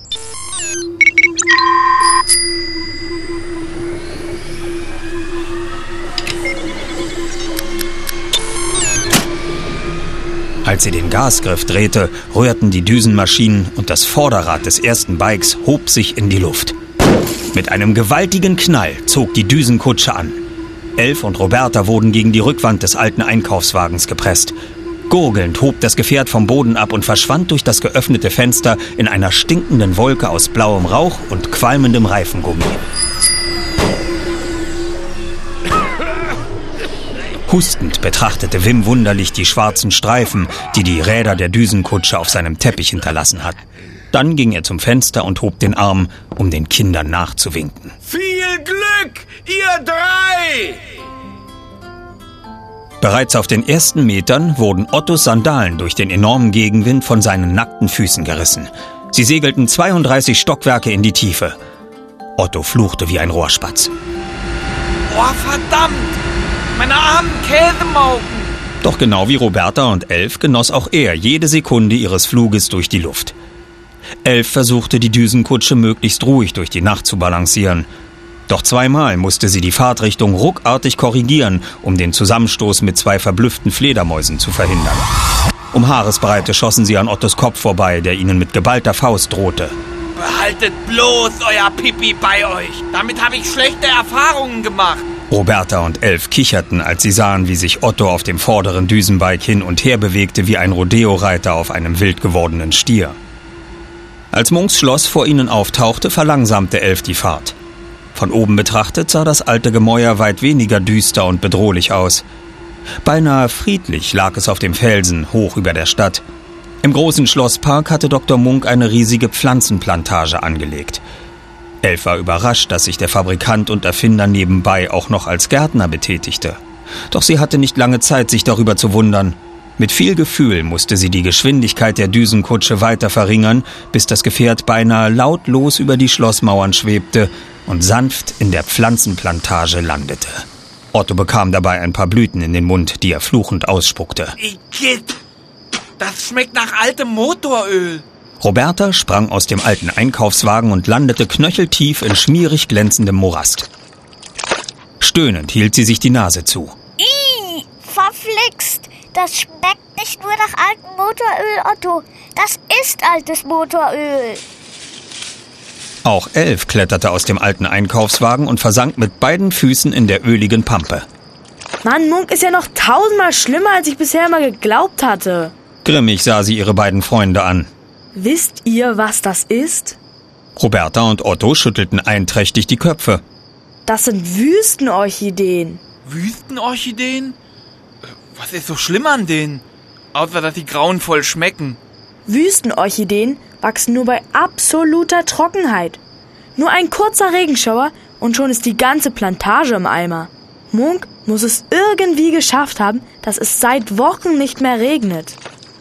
Als sie den Gasgriff drehte, rührten die Düsenmaschinen und das Vorderrad des ersten Bikes hob sich in die Luft. Mit einem gewaltigen Knall zog die Düsenkutsche an. Elf und Roberta wurden gegen die Rückwand des alten Einkaufswagens gepresst. Gurgelnd hob das Gefährt vom Boden ab und verschwand durch das geöffnete Fenster in einer stinkenden Wolke aus blauem Rauch und qualmendem Reifengummi. Hustend betrachtete Wim wunderlich die schwarzen Streifen, die die Räder der Düsenkutsche auf seinem Teppich hinterlassen hatten. Dann ging er zum Fenster und hob den Arm, um den Kindern nachzuwinken. Viel Glück, ihr drei! Bereits auf den ersten Metern wurden Ottos Sandalen durch den enormen Gegenwind von seinen nackten Füßen gerissen. Sie segelten zweiunddreißig Stockwerke in die Tiefe. Otto fluchte wie ein Rohrspatz. Oh, verdammt! Meine armen Käsemauken! Doch genau wie Roberta und Elf genoss auch er jede Sekunde ihres Fluges durch die Luft. Elf versuchte, die Düsenkutsche möglichst ruhig durch die Nacht zu balancieren. Doch zweimal musste sie die Fahrtrichtung ruckartig korrigieren, um den Zusammenstoß mit zwei verblüfften Fledermäusen zu verhindern. Um Haaresbreite schossen sie an Ottos Kopf vorbei, der ihnen mit geballter Faust drohte. Behaltet bloß euer Pipi bei euch. Damit habe ich schlechte Erfahrungen gemacht. Roberta und Elf kicherten, als sie sahen, wie sich Otto auf dem vorderen Düsenbike hin und her bewegte wie ein Rodeo-Reiter auf einem wild gewordenen Stier. Als Munks Schloss vor ihnen auftauchte, verlangsamte Elf die Fahrt. Von oben betrachtet sah das alte Gemäuer weit weniger düster und bedrohlich aus. Beinahe friedlich lag es auf dem Felsen, hoch über der Stadt. Im großen Schlosspark hatte Doktor Munk eine riesige Pflanzenplantage angelegt. Elf war überrascht, dass sich der Fabrikant und Erfinder nebenbei auch noch als Gärtner betätigte. Doch sie hatte nicht lange Zeit, sich darüber zu wundern. Mit viel Gefühl musste sie die Geschwindigkeit der Düsenkutsche weiter verringern, bis das Gefährt beinahe lautlos über die Schlossmauern schwebte und sanft in der Pflanzenplantage landete. Otto bekam dabei ein paar Blüten in den Mund, die er fluchend ausspuckte. Igitt, das schmeckt nach altem Motoröl. Roberta sprang aus dem alten Einkaufswagen und landete knöcheltief in schmierig glänzendem Morast. Stöhnend hielt sie sich die Nase zu. Ih, verflixt! Das schmeckt nicht nur nach altem Motoröl, Otto. Das ist altes Motoröl. Auch Elf kletterte aus dem alten Einkaufswagen und versank mit beiden Füßen in der öligen Pampe. Mann, Munk ist ja noch tausendmal schlimmer, als ich bisher mal geglaubt hatte. Grimmig sah sie ihre beiden Freunde an. Wisst ihr, was das ist? Roberta und Otto schüttelten einträchtig die Köpfe. Das sind Wüstenorchideen. Wüstenorchideen? Was ist so schlimm an denen? Außer, dass sie grauenvoll schmecken. Wüstenorchideen wachsen nur bei absoluter Trockenheit. Nur ein kurzer Regenschauer und schon ist die ganze Plantage im Eimer. Munk muss es irgendwie geschafft haben, dass es seit Wochen nicht mehr regnet.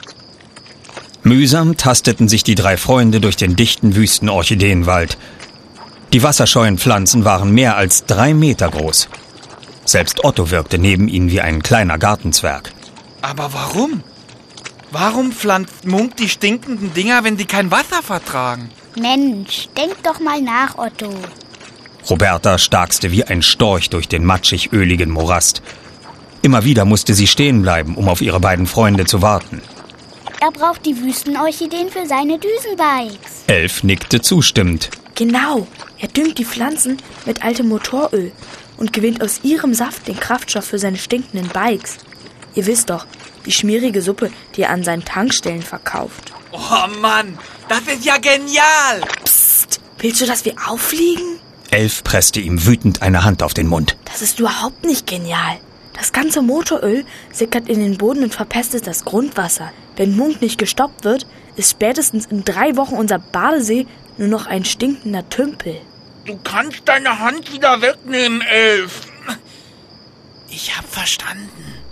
Mühsam tasteten sich die drei Freunde durch den dichten Wüstenorchideenwald. Die wasserscheuen Pflanzen waren mehr als drei Meter groß. Selbst Otto wirkte neben ihnen wie ein kleiner Gartenzwerg. Aber warum? Warum pflanzt Munk die stinkenden Dinger, wenn sie kein Wasser vertragen? Mensch, denk doch mal nach, Otto. Roberta starkste wie ein Storch durch den matschig-öligen Morast. Immer wieder musste sie stehen bleiben, um auf ihre beiden Freunde zu warten. Er braucht die Wüstenorchideen für seine Düsenbikes. Elf nickte zustimmend. Genau, er düngt die Pflanzen mit altem Motoröl und gewinnt aus ihrem Saft den Kraftstoff für seine stinkenden Bikes. Ihr wisst doch, die schmierige Suppe, die er an seinen Tankstellen verkauft. Oh Mann, das ist ja genial! Psst, willst du, dass wir auffliegen? Elf presste ihm wütend eine Hand auf den Mund. Das ist überhaupt nicht genial. Das ganze Motoröl sickert in den Boden und verpestet das Grundwasser. Wenn Munk nicht gestoppt wird, ist spätestens in drei Wochen unser Badesee nur noch ein stinkender Tümpel. Du kannst deine Hand wieder wegnehmen, Elf. Ich hab verstanden.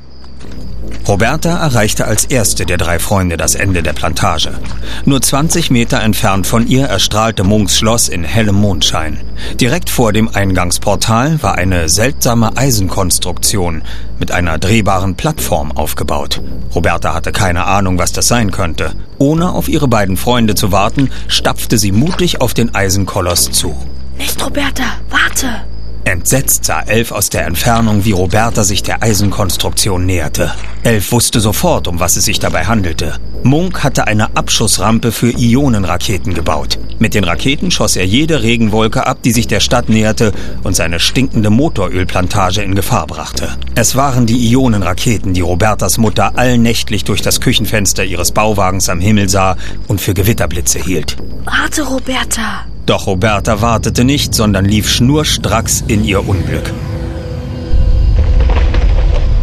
Roberta erreichte als erste der drei Freunde das Ende der Plantage. Nur zwanzig Meter entfernt von ihr erstrahlte Munks Schloss in hellem Mondschein. Direkt vor dem Eingangsportal war eine seltsame Eisenkonstruktion mit einer drehbaren Plattform aufgebaut. Roberta hatte keine Ahnung, was das sein könnte. Ohne auf ihre beiden Freunde zu warten, stapfte sie mutig auf den Eisenkoloss zu. Nicht, Roberta, warte! Entsetzt sah Elf aus der Entfernung, wie Roberta sich der Eisenkonstruktion näherte. Elf wusste sofort, um was es sich dabei handelte. Munk hatte eine Abschussrampe für Ionenraketen gebaut. Mit den Raketen schoss er jede Regenwolke ab, die sich der Stadt näherte und seine stinkende Motorölplantage in Gefahr brachte. Es waren die Ionenraketen, die Robertas Mutter allnächtlich durch das Küchenfenster ihres Bauwagens am Himmel sah und für Gewitterblitze hielt. Warte, Roberta! Doch Roberta wartete nicht, sondern lief schnurstracks in ihr Unglück.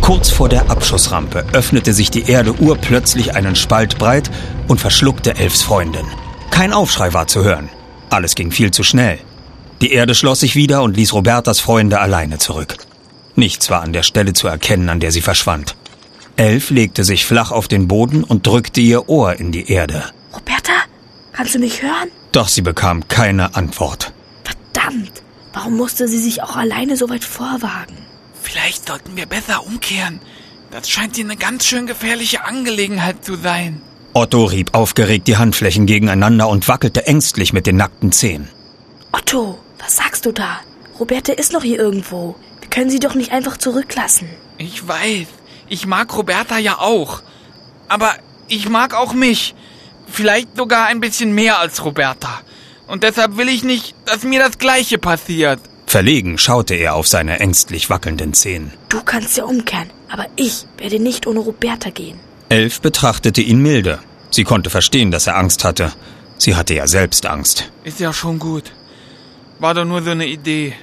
Kurz vor der Abschussrampe öffnete sich die Erde urplötzlich einen Spalt breit und verschluckte Elfs Freundin. Kein Aufschrei war zu hören. Alles ging viel zu schnell. Die Erde schloss sich wieder und ließ Robertas Freunde alleine zurück. Nichts war an der Stelle zu erkennen, an der sie verschwand. Elf legte sich flach auf den Boden und drückte ihr Ohr in die Erde. Roberta, kannst du mich hören? Doch sie bekam keine Antwort. Verdammt, warum musste sie sich auch alleine so weit vorwagen? Vielleicht sollten wir besser umkehren. Das scheint hier eine ganz schön gefährliche Angelegenheit zu sein. Otto rieb aufgeregt die Handflächen gegeneinander und wackelte ängstlich mit den nackten Zehen. Otto, was sagst du da? Roberta ist noch hier irgendwo. Wir können sie doch nicht einfach zurücklassen. Ich weiß, ich mag Roberta ja auch. Aber ich mag auch mich. Vielleicht sogar ein bisschen mehr als Roberta. Und deshalb will ich nicht, dass mir das Gleiche passiert. Verlegen schaute er auf seine ängstlich wackelnden Zehen. Du kannst ja umkehren, aber ich werde nicht ohne Roberta gehen. Elf betrachtete ihn milde. Sie konnte verstehen, dass er Angst hatte. Sie hatte ja selbst Angst. Ist ja schon gut. War doch nur so eine Idee.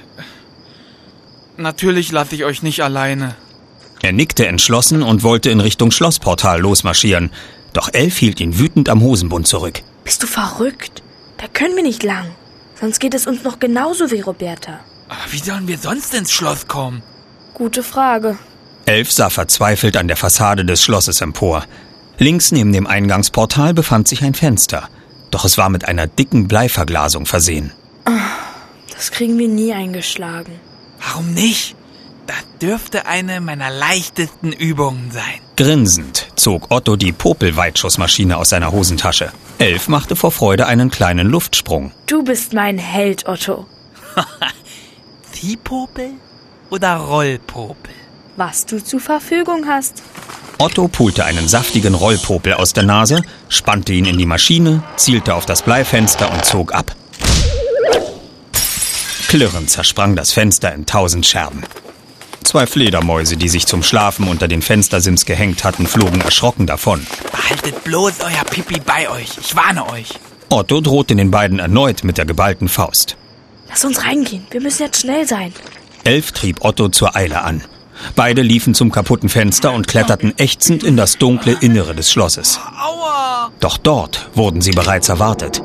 Natürlich lasse ich euch nicht alleine. Er nickte entschlossen und wollte in Richtung Schlossportal losmarschieren. Doch Elf hielt ihn wütend am Hosenbund zurück. Bist du verrückt? Da können wir nicht lang. Sonst geht es uns noch genauso wie Roberta. Aber wie sollen wir sonst ins Schloss kommen? Gute Frage. Elf sah verzweifelt an der Fassade des Schlosses empor. Links neben dem Eingangsportal befand sich ein Fenster. Doch es war mit einer dicken Bleiverglasung versehen. Das kriegen wir nie eingeschlagen. Warum nicht? Das dürfte eine meiner leichtesten Übungen sein. Grinsend zog Otto die Popelweitschussmaschine aus seiner Hosentasche. Elf machte vor Freude einen kleinen Luftsprung. Du bist mein Held, Otto. Ziehpopel oder Rollpopel? Was du zur Verfügung hast. Otto pulte einen saftigen Rollpopel aus der Nase, spannte ihn in die Maschine, zielte auf das Bleifenster und zog ab. Klirrend zersprang das Fenster in tausend Scherben. Zwei Fledermäuse, die sich zum Schlafen unter den Fenstersims gehängt hatten, flogen erschrocken davon. Behaltet bloß euer Pipi bei euch, ich warne euch. Otto drohte den beiden erneut mit der geballten Faust. Lass uns reingehen, wir müssen jetzt schnell sein. Elf trieb Otto zur Eile an. Beide liefen zum kaputten Fenster und kletterten ächzend in das dunkle Innere des Schlosses. Aua! Doch dort wurden sie bereits erwartet.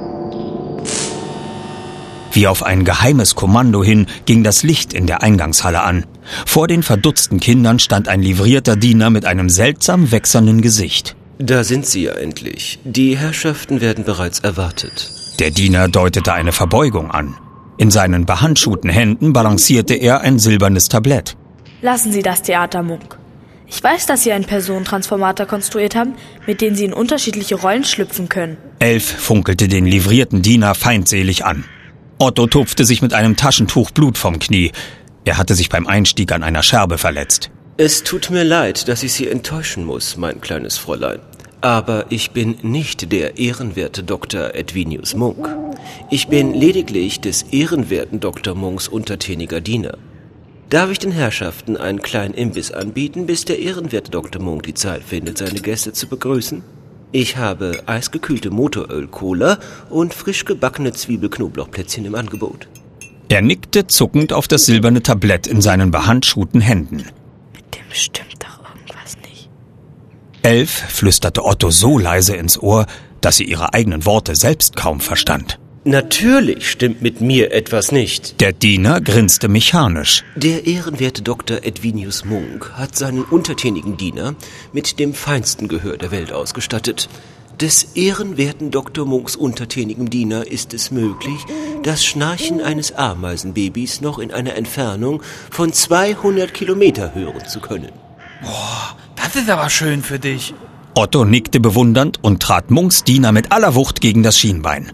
Wie auf ein geheimes Kommando hin ging das Licht in der Eingangshalle an. Vor den verdutzten Kindern stand ein livrierter Diener mit einem seltsam wächsernden Gesicht. Da sind Sie ja endlich. Die Herrschaften werden bereits erwartet. Der Diener deutete eine Verbeugung an. In seinen behandschuhten Händen balancierte er ein silbernes Tablett. Lassen Sie das Theater, Munk. Ich weiß, dass Sie einen Personentransformator konstruiert haben, mit dem Sie in unterschiedliche Rollen schlüpfen können. Elf funkelte den livrierten Diener feindselig an. Otto tupfte sich mit einem Taschentuch Blut vom Knie. Er hatte sich beim Einstieg an einer Scherbe verletzt. Es tut mir leid, dass ich Sie enttäuschen muss, mein kleines Fräulein. Aber ich bin nicht der ehrenwerte Doktor Edvinius Munk. Ich bin lediglich des ehrenwerten Doktor Munks untertäniger Diener. Darf ich den Herrschaften einen kleinen Imbiss anbieten, bis der ehrenwerte Doktor Munk die Zeit findet, seine Gäste zu begrüßen? Ich habe eisgekühlte Motoröl-Cola und frisch gebackene Zwiebel-Knoblauchplätzchen im Angebot. Er nickte zuckend auf das silberne Tablett in seinen behandschuhten Händen. Mit dem stimmt doch irgendwas nicht. Elf flüsterte Otto so leise ins Ohr, dass sie ihre eigenen Worte selbst kaum verstand. Natürlich stimmt mit mir etwas nicht. Der Diener grinste mechanisch. Der ehrenwerte Doktor Edvinius Munk hat seinen untertänigen Diener mit dem feinsten Gehör der Welt ausgestattet. Des ehrenwerten Doktor Munks untertänigem Diener ist es möglich, das Schnarchen eines Ameisenbabys noch in einer Entfernung von zweihundert Kilometer hören zu können. Boah, das ist aber schön für dich. Otto nickte bewundernd und trat Munks Diener mit aller Wucht gegen das Schienbein.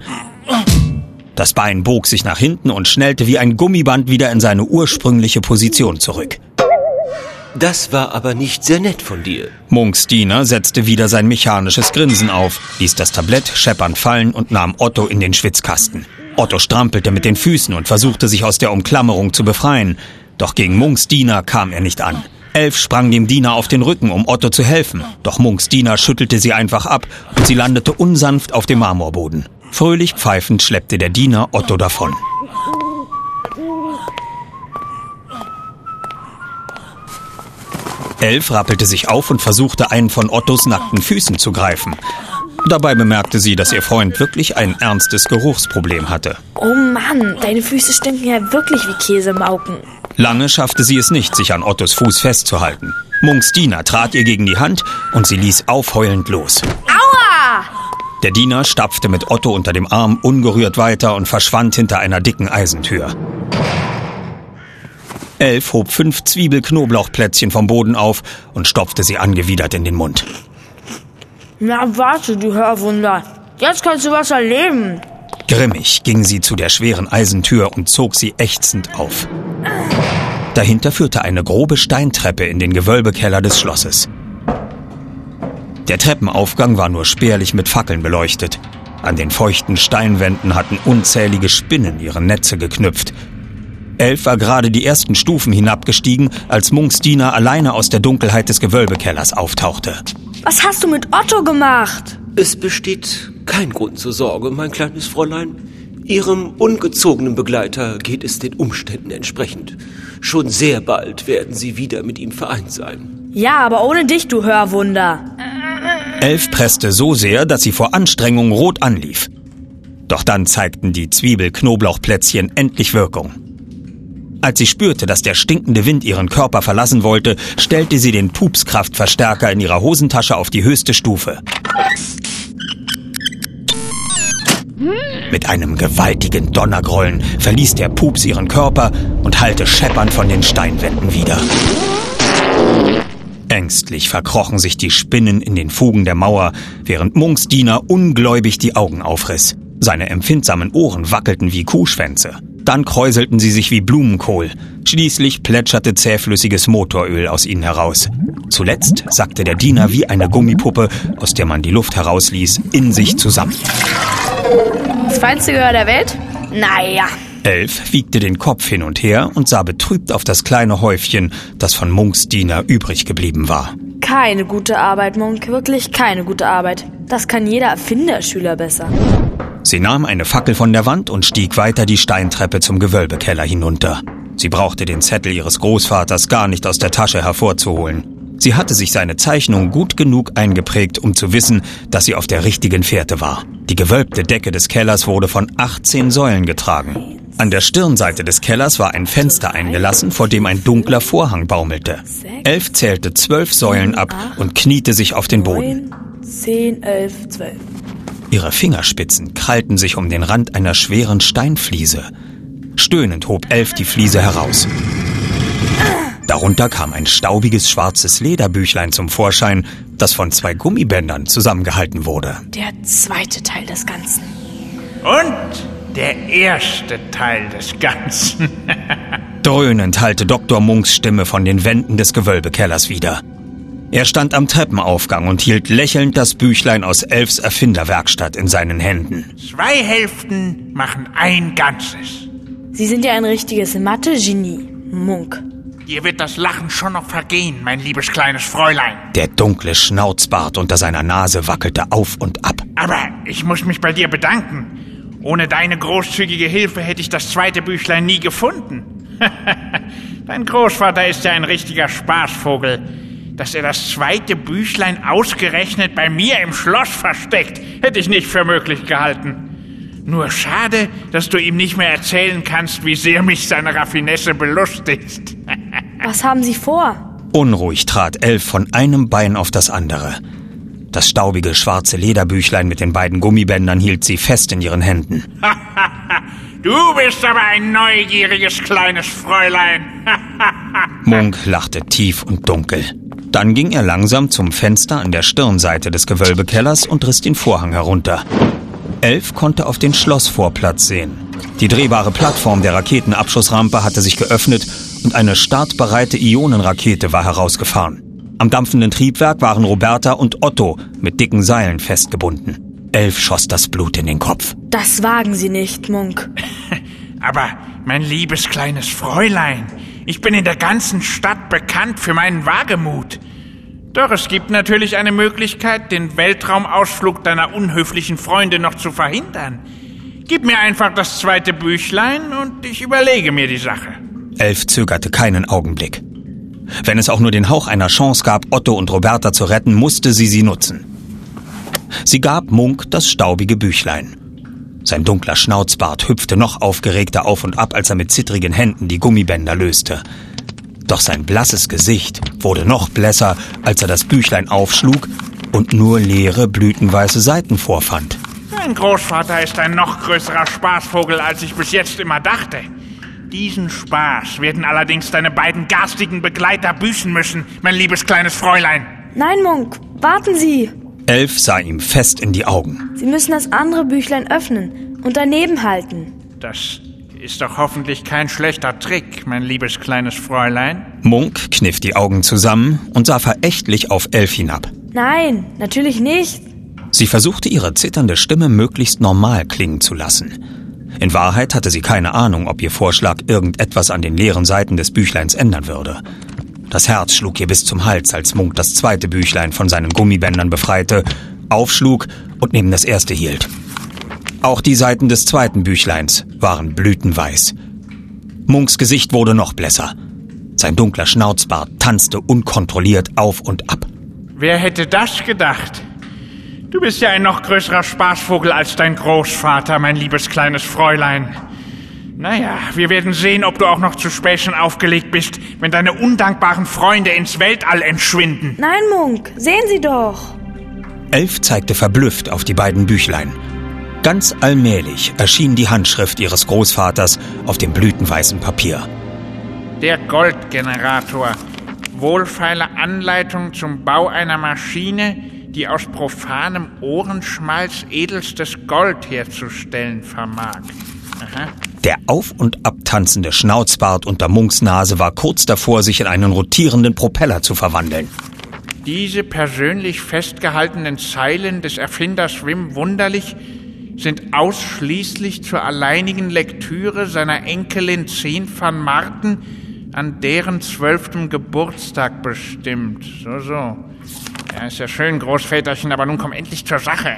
Das Bein bog sich nach hinten und schnellte wie ein Gummiband wieder in seine ursprüngliche Position zurück. Das war aber nicht sehr nett von dir. Munks Diener setzte wieder sein mechanisches Grinsen auf, ließ das Tablett scheppernd fallen und nahm Otto in den Schwitzkasten. Otto strampelte mit den Füßen und versuchte sich aus der Umklammerung zu befreien. Doch gegen Munks Diener kam er nicht an. Elf sprang dem Diener auf den Rücken, um Otto zu helfen. Doch Munks Diener schüttelte sie einfach ab und sie landete unsanft auf dem Marmorboden. Fröhlich pfeifend schleppte der Diener Otto davon. Elf rappelte sich auf und versuchte, einen von Ottos nackten Füßen zu greifen. Dabei bemerkte sie, dass ihr Freund wirklich ein ernstes Geruchsproblem hatte. Oh Mann, deine Füße stinken ja wirklich wie Käsemauken. Lange schaffte sie es nicht, sich an Ottos Fuß festzuhalten. Munks Diener trat ihr gegen die Hand und sie ließ aufheulend los. Aua! Der Diener stapfte mit Otto unter dem Arm ungerührt weiter und verschwand hinter einer dicken Eisentür. Elf hob fünf Zwiebel-Knoblauchplätzchen vom Boden auf und stopfte sie angewidert in den Mund. Na warte, du Hörwunder. Jetzt kannst du was erleben. Grimmig ging sie zu der schweren Eisentür und zog sie ächzend auf. Dahinter führte eine grobe Steintreppe in den Gewölbekeller des Schlosses. Der Treppenaufgang war nur spärlich mit Fackeln beleuchtet. An den feuchten Steinwänden hatten unzählige Spinnen ihre Netze geknüpft. Elf war gerade die ersten Stufen hinabgestiegen, als Munks Diener alleine aus der Dunkelheit des Gewölbekellers auftauchte. Was hast du mit Otto gemacht? Es besteht kein Grund zur Sorge, mein kleines Fräulein. Ihrem ungezogenen Begleiter geht es den Umständen entsprechend. Schon sehr bald werden Sie wieder mit ihm vereint sein. Ja, aber ohne dich, du Hörwunder. Elf presste so sehr, dass sie vor Anstrengung rot anlief. Doch dann zeigten die Zwiebel-Knoblauchplätzchen endlich Wirkung. Als sie spürte, dass der stinkende Wind ihren Körper verlassen wollte, stellte sie den Pupskraftverstärker in ihrer Hosentasche auf die höchste Stufe. Mit einem gewaltigen Donnergrollen verließ der Pups ihren Körper und hallte scheppernd von den Steinwänden wieder. Ängstlich verkrochen sich die Spinnen in den Fugen der Mauer, während Munks Diener ungläubig die Augen aufriss. Seine empfindsamen Ohren wackelten wie Kuhschwänze. Dann kräuselten sie sich wie Blumenkohl. Schließlich plätscherte zähflüssiges Motoröl aus ihnen heraus. Zuletzt sackte der Diener wie eine Gummipuppe, aus der man die Luft herausließ, in sich zusammen. Das feinste Gehör der Welt? Naja. Elf wiegte den Kopf hin und her und sah betrübt auf das kleine Häufchen, das von Munks Diener übrig geblieben war. Keine gute Arbeit, Munk. Wirklich keine gute Arbeit. Das kann jeder Erfinderschüler besser. Sie nahm eine Fackel von der Wand und stieg weiter die Steintreppe zum Gewölbekeller hinunter. Sie brauchte den Zettel ihres Großvaters gar nicht aus der Tasche hervorzuholen. Sie hatte sich seine Zeichnung gut genug eingeprägt, um zu wissen, dass sie auf der richtigen Fährte war. Die gewölbte Decke des Kellers wurde von achtzehn Säulen getragen. An der Stirnseite des Kellers war ein Fenster eingelassen, vor dem ein dunkler Vorhang baumelte. Elf zählte zwölf Säulen ab und kniete sich auf den Boden. Zehn, elf, zwölf. Ihre Fingerspitzen krallten sich um den Rand einer schweren Steinfliese. Stöhnend hob Elf die Fliese heraus. Darunter kam ein staubiges schwarzes Lederbüchlein zum Vorschein, das von zwei Gummibändern zusammengehalten wurde. Der zweite Teil des Ganzen. Und der erste Teil des Ganzen. Dröhnend hallte Doktor Munks Stimme von den Wänden des Gewölbekellers wieder. Er stand am Treppenaufgang und hielt lächelnd das Büchlein aus Elfs Erfinderwerkstatt in seinen Händen. Zwei Hälften machen ein Ganzes. Sie sind ja ein richtiges Mathe-Genie, Munk. Dir wird das Lachen schon noch vergehen, mein liebes kleines Fräulein. Der dunkle Schnauzbart unter seiner Nase wackelte auf und ab. Aber ich muss mich bei dir bedanken. Ohne deine großzügige Hilfe hätte ich das zweite Büchlein nie gefunden. Dein Großvater ist ja ein richtiger Spaßvogel. Dass er das zweite Büchlein ausgerechnet bei mir im Schloss versteckt, hätte ich nicht für möglich gehalten. Nur schade, dass du ihm nicht mehr erzählen kannst, wie sehr mich seine Raffinesse belustigt. Was haben Sie vor? Unruhig trat Elf von einem Bein auf das andere. Das staubige schwarze Lederbüchlein mit den beiden Gummibändern hielt sie fest in ihren Händen. Du bist aber ein neugieriges kleines Fräulein. Munk lachte tief und dunkel. Dann ging er langsam zum Fenster an der Stirnseite des Gewölbekellers und riss den Vorhang herunter. Elf konnte auf den Schlossvorplatz sehen. Die drehbare Plattform der Raketenabschussrampe hatte sich geöffnet und eine startbereite Ionenrakete war herausgefahren. Am dampfenden Triebwerk waren Roberta und Otto mit dicken Seilen festgebunden. Elf schoss das Blut in den Kopf. Das wagen Sie nicht, Munk. Aber, mein liebes kleines Fräulein, ich bin in der ganzen Stadt bekannt für meinen Wagemut. Doch es gibt natürlich eine Möglichkeit, den Weltraumausflug deiner unhöflichen Freunde noch zu verhindern. Gib mir einfach das zweite Büchlein und ich überlege mir die Sache. Elf zögerte keinen Augenblick. Wenn es auch nur den Hauch einer Chance gab, Otto und Roberta zu retten, musste sie sie nutzen. Sie gab Munk das staubige Büchlein. Sein dunkler Schnauzbart hüpfte noch aufgeregter auf und ab, als er mit zittrigen Händen die Gummibänder löste. Doch sein blasses Gesicht wurde noch blässer, als er das Büchlein aufschlug und nur leere, blütenweiße Seiten vorfand. Mein Großvater ist ein noch größerer Spaßvogel, als ich bis jetzt immer dachte. Diesen Spaß werden allerdings deine beiden garstigen Begleiter büßen müssen, mein liebes kleines Fräulein. Nein, Munk, warten Sie! Elf sah ihm fest in die Augen. Sie müssen das andere Büchlein öffnen und daneben halten. Das ist doch hoffentlich kein schlechter Trick, mein liebes kleines Fräulein. Munk kniff die Augen zusammen und sah verächtlich auf Elf hinab. Nein, natürlich nicht. Sie versuchte, ihre zitternde Stimme möglichst normal klingen zu lassen. In Wahrheit hatte sie keine Ahnung, ob ihr Vorschlag irgendetwas an den leeren Seiten des Büchleins ändern würde. Das Herz schlug ihr bis zum Hals, als Munk das zweite Büchlein von seinen Gummibändern befreite, aufschlug und neben das erste hielt. Auch die Seiten des zweiten Büchleins waren blütenweiß. Munks Gesicht wurde noch blässer. Sein dunkler Schnauzbart tanzte unkontrolliert auf und ab. Wer hätte das gedacht? Du bist ja ein noch größerer Spaßvogel als dein Großvater, mein liebes kleines Fräulein. Naja, wir werden sehen, ob du auch noch zu Späßchen aufgelegt bist, wenn deine undankbaren Freunde ins Weltall entschwinden. Nein, Munk, sehen Sie doch. Elf zeigte verblüfft auf die beiden Büchlein. Ganz allmählich erschien die Handschrift ihres Großvaters auf dem blütenweißen Papier. Der Goldgenerator. Wohlfeile Anleitung zum Bau einer Maschine, die aus profanem Ohrenschmalz edelstes Gold herzustellen vermag. Aha. Der auf- und abtanzende Schnauzbart unter Munks Nase war kurz davor, sich in einen rotierenden Propeller zu verwandeln. Diese persönlich festgehaltenen Zeilen des Erfinders Wim Wunderlich sind ausschließlich zur alleinigen Lektüre seiner Enkelin Zehn van Marten an deren zwölftem Geburtstag bestimmt. So, so. Ja, ist ja schön, Großväterchen, aber nun komm endlich zur Sache.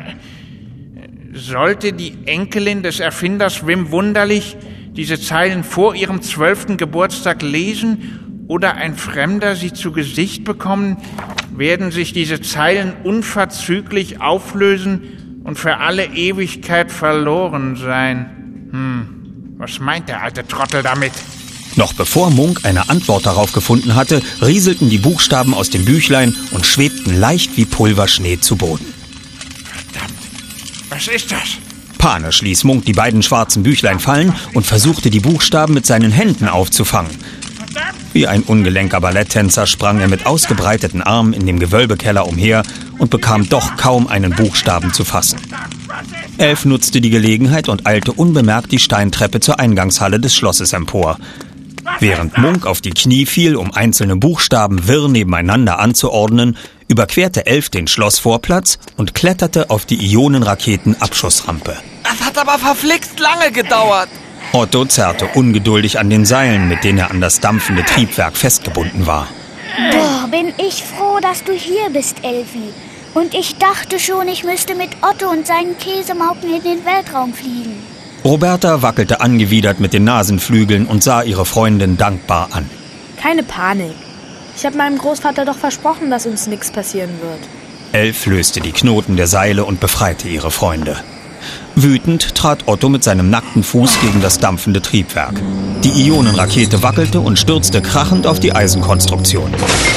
Sollte die Enkelin des Erfinders Wim Wunderlich diese Zeilen vor ihrem zwölften Geburtstag lesen oder ein Fremder sie zu Gesicht bekommen, werden sich diese Zeilen unverzüglich auflösen und für alle Ewigkeit verloren sein. Hm, was meint der alte Trottel damit? Noch bevor Munk eine Antwort darauf gefunden hatte, rieselten die Buchstaben aus dem Büchlein und schwebten leicht wie Pulverschnee zu Boden. Verdammt, was ist das? Panisch ließ Munk die beiden schwarzen Büchlein fallen und versuchte, die Buchstaben mit seinen Händen aufzufangen. Wie ein ungelenker Balletttänzer sprang er mit ausgebreiteten Armen in dem Gewölbekeller umher und bekam doch kaum einen Buchstaben zu fassen. Elf nutzte die Gelegenheit und eilte unbemerkt die Steintreppe zur Eingangshalle des Schlosses empor. Während Munk auf die Knie fiel, um einzelne Buchstaben wirr nebeneinander anzuordnen, überquerte Elf den Schlossvorplatz und kletterte auf die Ionenraketen-Abschussrampe. Das hat aber verflixt lange gedauert. Otto zerrte ungeduldig an den Seilen, mit denen er an das dampfende Triebwerk festgebunden war. Boah, bin ich froh, dass du hier bist, Elfi. Und ich dachte schon, ich müsste mit Otto und seinen Käsemauken in den Weltraum fliegen. Roberta wackelte angewidert mit den Nasenflügeln und sah ihre Freundin dankbar an. Keine Panik. Ich habe meinem Großvater doch versprochen, dass uns nichts passieren wird. Elf löste die Knoten der Seile und befreite ihre Freunde. Wütend trat Otto mit seinem nackten Fuß gegen das dampfende Triebwerk. Die Ionenrakete wackelte und stürzte krachend auf die Eisenkonstruktion.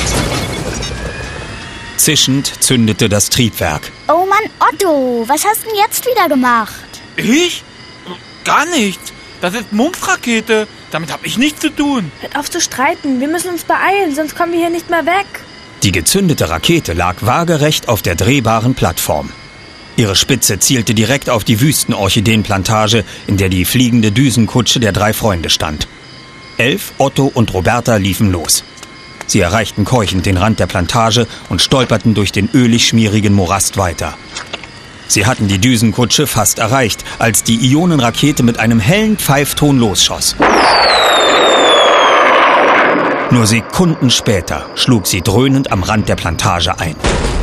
Zischend zündete das Triebwerk. Oh Mann, Otto, was hast du denn jetzt wieder gemacht? Ich? Gar nichts. Das ist Munks Rakete. Damit habe ich nichts zu tun. Hört auf zu streiten. Wir müssen uns beeilen, sonst kommen wir hier nicht mehr weg. Die gezündete Rakete lag waagerecht auf der drehbaren Plattform. Ihre Spitze zielte direkt auf die Wüstenorchideenplantage, in der die fliegende Düsenkutsche der drei Freunde stand. Elf, Otto und Roberta liefen los. Sie erreichten keuchend den Rand der Plantage und stolperten durch den ölig-schmierigen Morast weiter. Sie hatten die Düsenkutsche fast erreicht, als die Ionenrakete mit einem hellen Pfeifton losschoss. Nur Sekunden später schlug sie dröhnend am Rand der Plantage ein.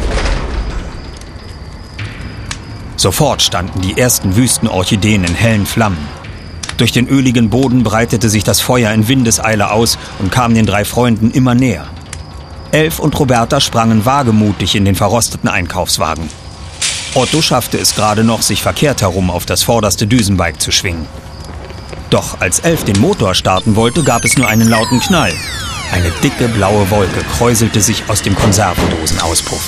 Sofort standen die ersten Wüstenorchideen in hellen Flammen. Durch den öligen Boden breitete sich das Feuer in Windeseile aus und kam den drei Freunden immer näher. Elf und Roberta sprangen wagemutig in den verrosteten Einkaufswagen. Otto schaffte es gerade noch, sich verkehrt herum auf das vorderste Düsenbike zu schwingen. Doch als Elf den Motor starten wollte, gab es nur einen lauten Knall. Eine dicke blaue Wolke kräuselte sich aus dem Konservendosenauspuff.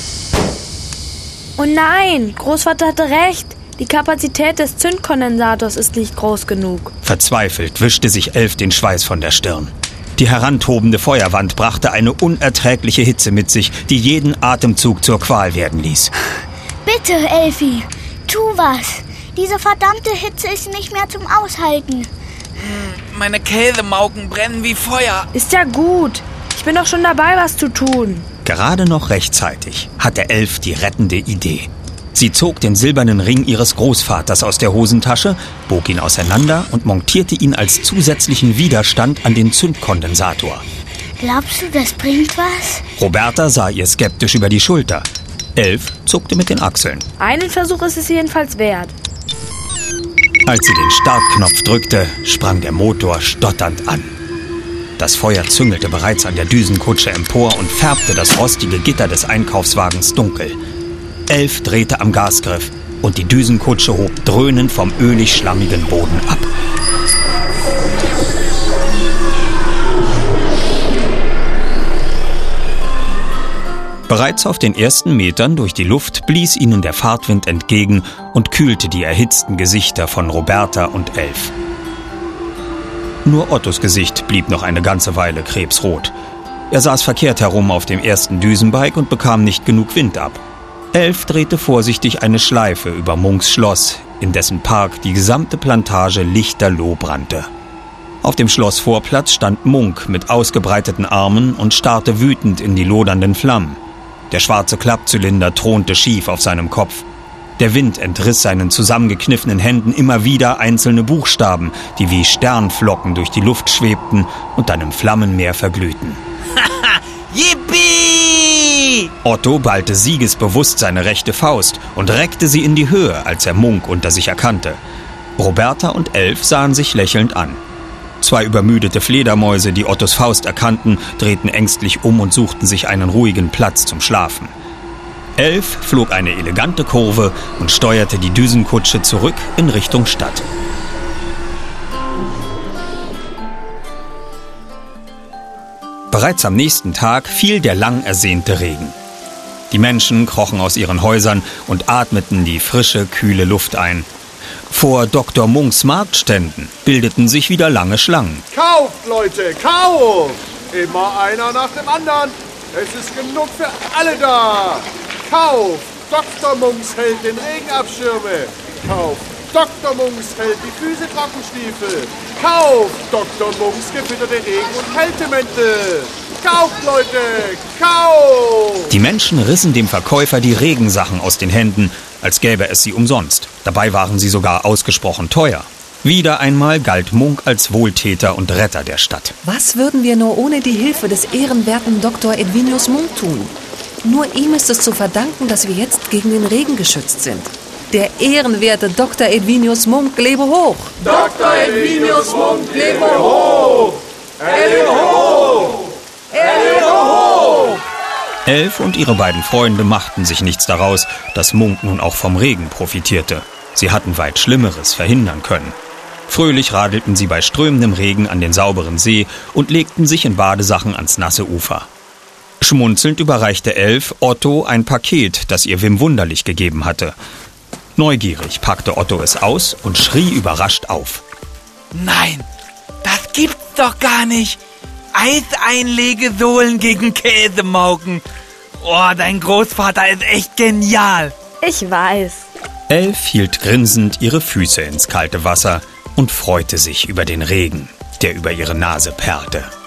Oh nein, Großvater hatte recht. Die Kapazität des Zündkondensators ist nicht groß genug. Verzweifelt wischte sich Elf den Schweiß von der Stirn. Die herantobende Feuerwand brachte eine unerträgliche Hitze mit sich, die jeden Atemzug zur Qual werden ließ. Bitte, Elfi, tu was. Diese verdammte Hitze ist nicht mehr zum Aushalten. Meine Käsemauken brennen wie Feuer. Ist ja gut. Ich bin doch schon dabei, was zu tun. Gerade noch rechtzeitig hatte Elf die rettende Idee. Sie zog den silbernen Ring ihres Großvaters aus der Hosentasche, bog ihn auseinander und montierte ihn als zusätzlichen Widerstand an den Zündkondensator. Glaubst du, das bringt was? Roberta sah ihr skeptisch über die Schulter. Elf zuckte mit den Achseln. Einen Versuch ist es jedenfalls wert. Als sie den Startknopf drückte, sprang der Motor stotternd an. Das Feuer züngelte bereits an der Düsenkutsche empor und färbte das rostige Gitter des Einkaufswagens dunkel. Elf drehte am Gasgriff und die Düsenkutsche hob dröhnend vom ölig-schlammigen Boden ab. Bereits auf den ersten Metern durch die Luft blies ihnen der Fahrtwind entgegen und kühlte die erhitzten Gesichter von Roberta und Elf. Nur Ottos Gesicht blieb noch eine ganze Weile krebsrot. Er saß verkehrt herum auf dem ersten Düsenbike und bekam nicht genug Wind ab. Elf drehte vorsichtig eine Schleife über Munks Schloss, in dessen Park die gesamte Plantage lichterloh brannte. Auf dem Schlossvorplatz stand Munk mit ausgebreiteten Armen und starrte wütend in die lodernden Flammen. Der schwarze Klappzylinder thronte schief auf seinem Kopf. Der Wind entriss seinen zusammengekniffenen Händen immer wieder einzelne Buchstaben, die wie Sternflocken durch die Luft schwebten und dann im Flammenmeer verglühten. Yippie! Otto ballte siegesbewusst seine rechte Faust und reckte sie in die Höhe, als er Munk unter sich erkannte. Roberta und Elf sahen sich lächelnd an. Zwei übermüdete Fledermäuse, die Ottos Faust erkannten, drehten ängstlich um und suchten sich einen ruhigen Platz zum Schlafen. Elf flog eine elegante Kurve und steuerte die Düsenkutsche zurück in Richtung Stadt. Bereits am nächsten Tag fiel der lang ersehnte Regen. Die Menschen krochen aus ihren Häusern und atmeten die frische, kühle Luft ein. Vor Doktor Munks Marktständen bildeten sich wieder lange Schlangen. Kauft, Leute, kauft! Immer einer nach dem anderen. Es ist genug für alle da. Kauft! Doktor Munks hält den Regenabschirme. Kauft! Doktor Munks hält die Füße Trockenstiefel. Kauft! Doktor Munks gefütterte Regen- und Kältemäntel. Kauft, Leute! Kauft! Die Menschen rissen dem Verkäufer die Regensachen aus den Händen, als gäbe es sie umsonst. Dabei waren sie sogar ausgesprochen teuer. Wieder einmal galt Munk als Wohltäter und Retter der Stadt. Was würden wir nur ohne die Hilfe des ehrenwerten Doktor Edvinius Munk tun? Nur ihm ist es zu verdanken, dass wir jetzt gegen den Regen geschützt sind. Der ehrenwerte Doktor Edvinius Munk lebe hoch! Doktor Edvinius Munk lebe hoch! Er lebe hoch! Er lebe hoch! Elf und ihre beiden Freunde machten sich nichts daraus, dass Munk nun auch vom Regen profitierte. Sie hatten weit Schlimmeres verhindern können. Fröhlich radelten sie bei strömendem Regen an den sauberen See und legten sich in Badesachen ans nasse Ufer. Schmunzelnd überreichte Elf Otto ein Paket, das ihr Wim Wunderlich gegeben hatte. Neugierig packte Otto es aus und schrie überrascht auf. Nein, das gibt's doch gar nicht. Eiseinlegesohlen gegen Käsemauken. Oh, dein Großvater ist echt genial. Ich weiß. Elf hielt grinsend ihre Füße ins kalte Wasser und freute sich über den Regen, der über ihre Nase perlte.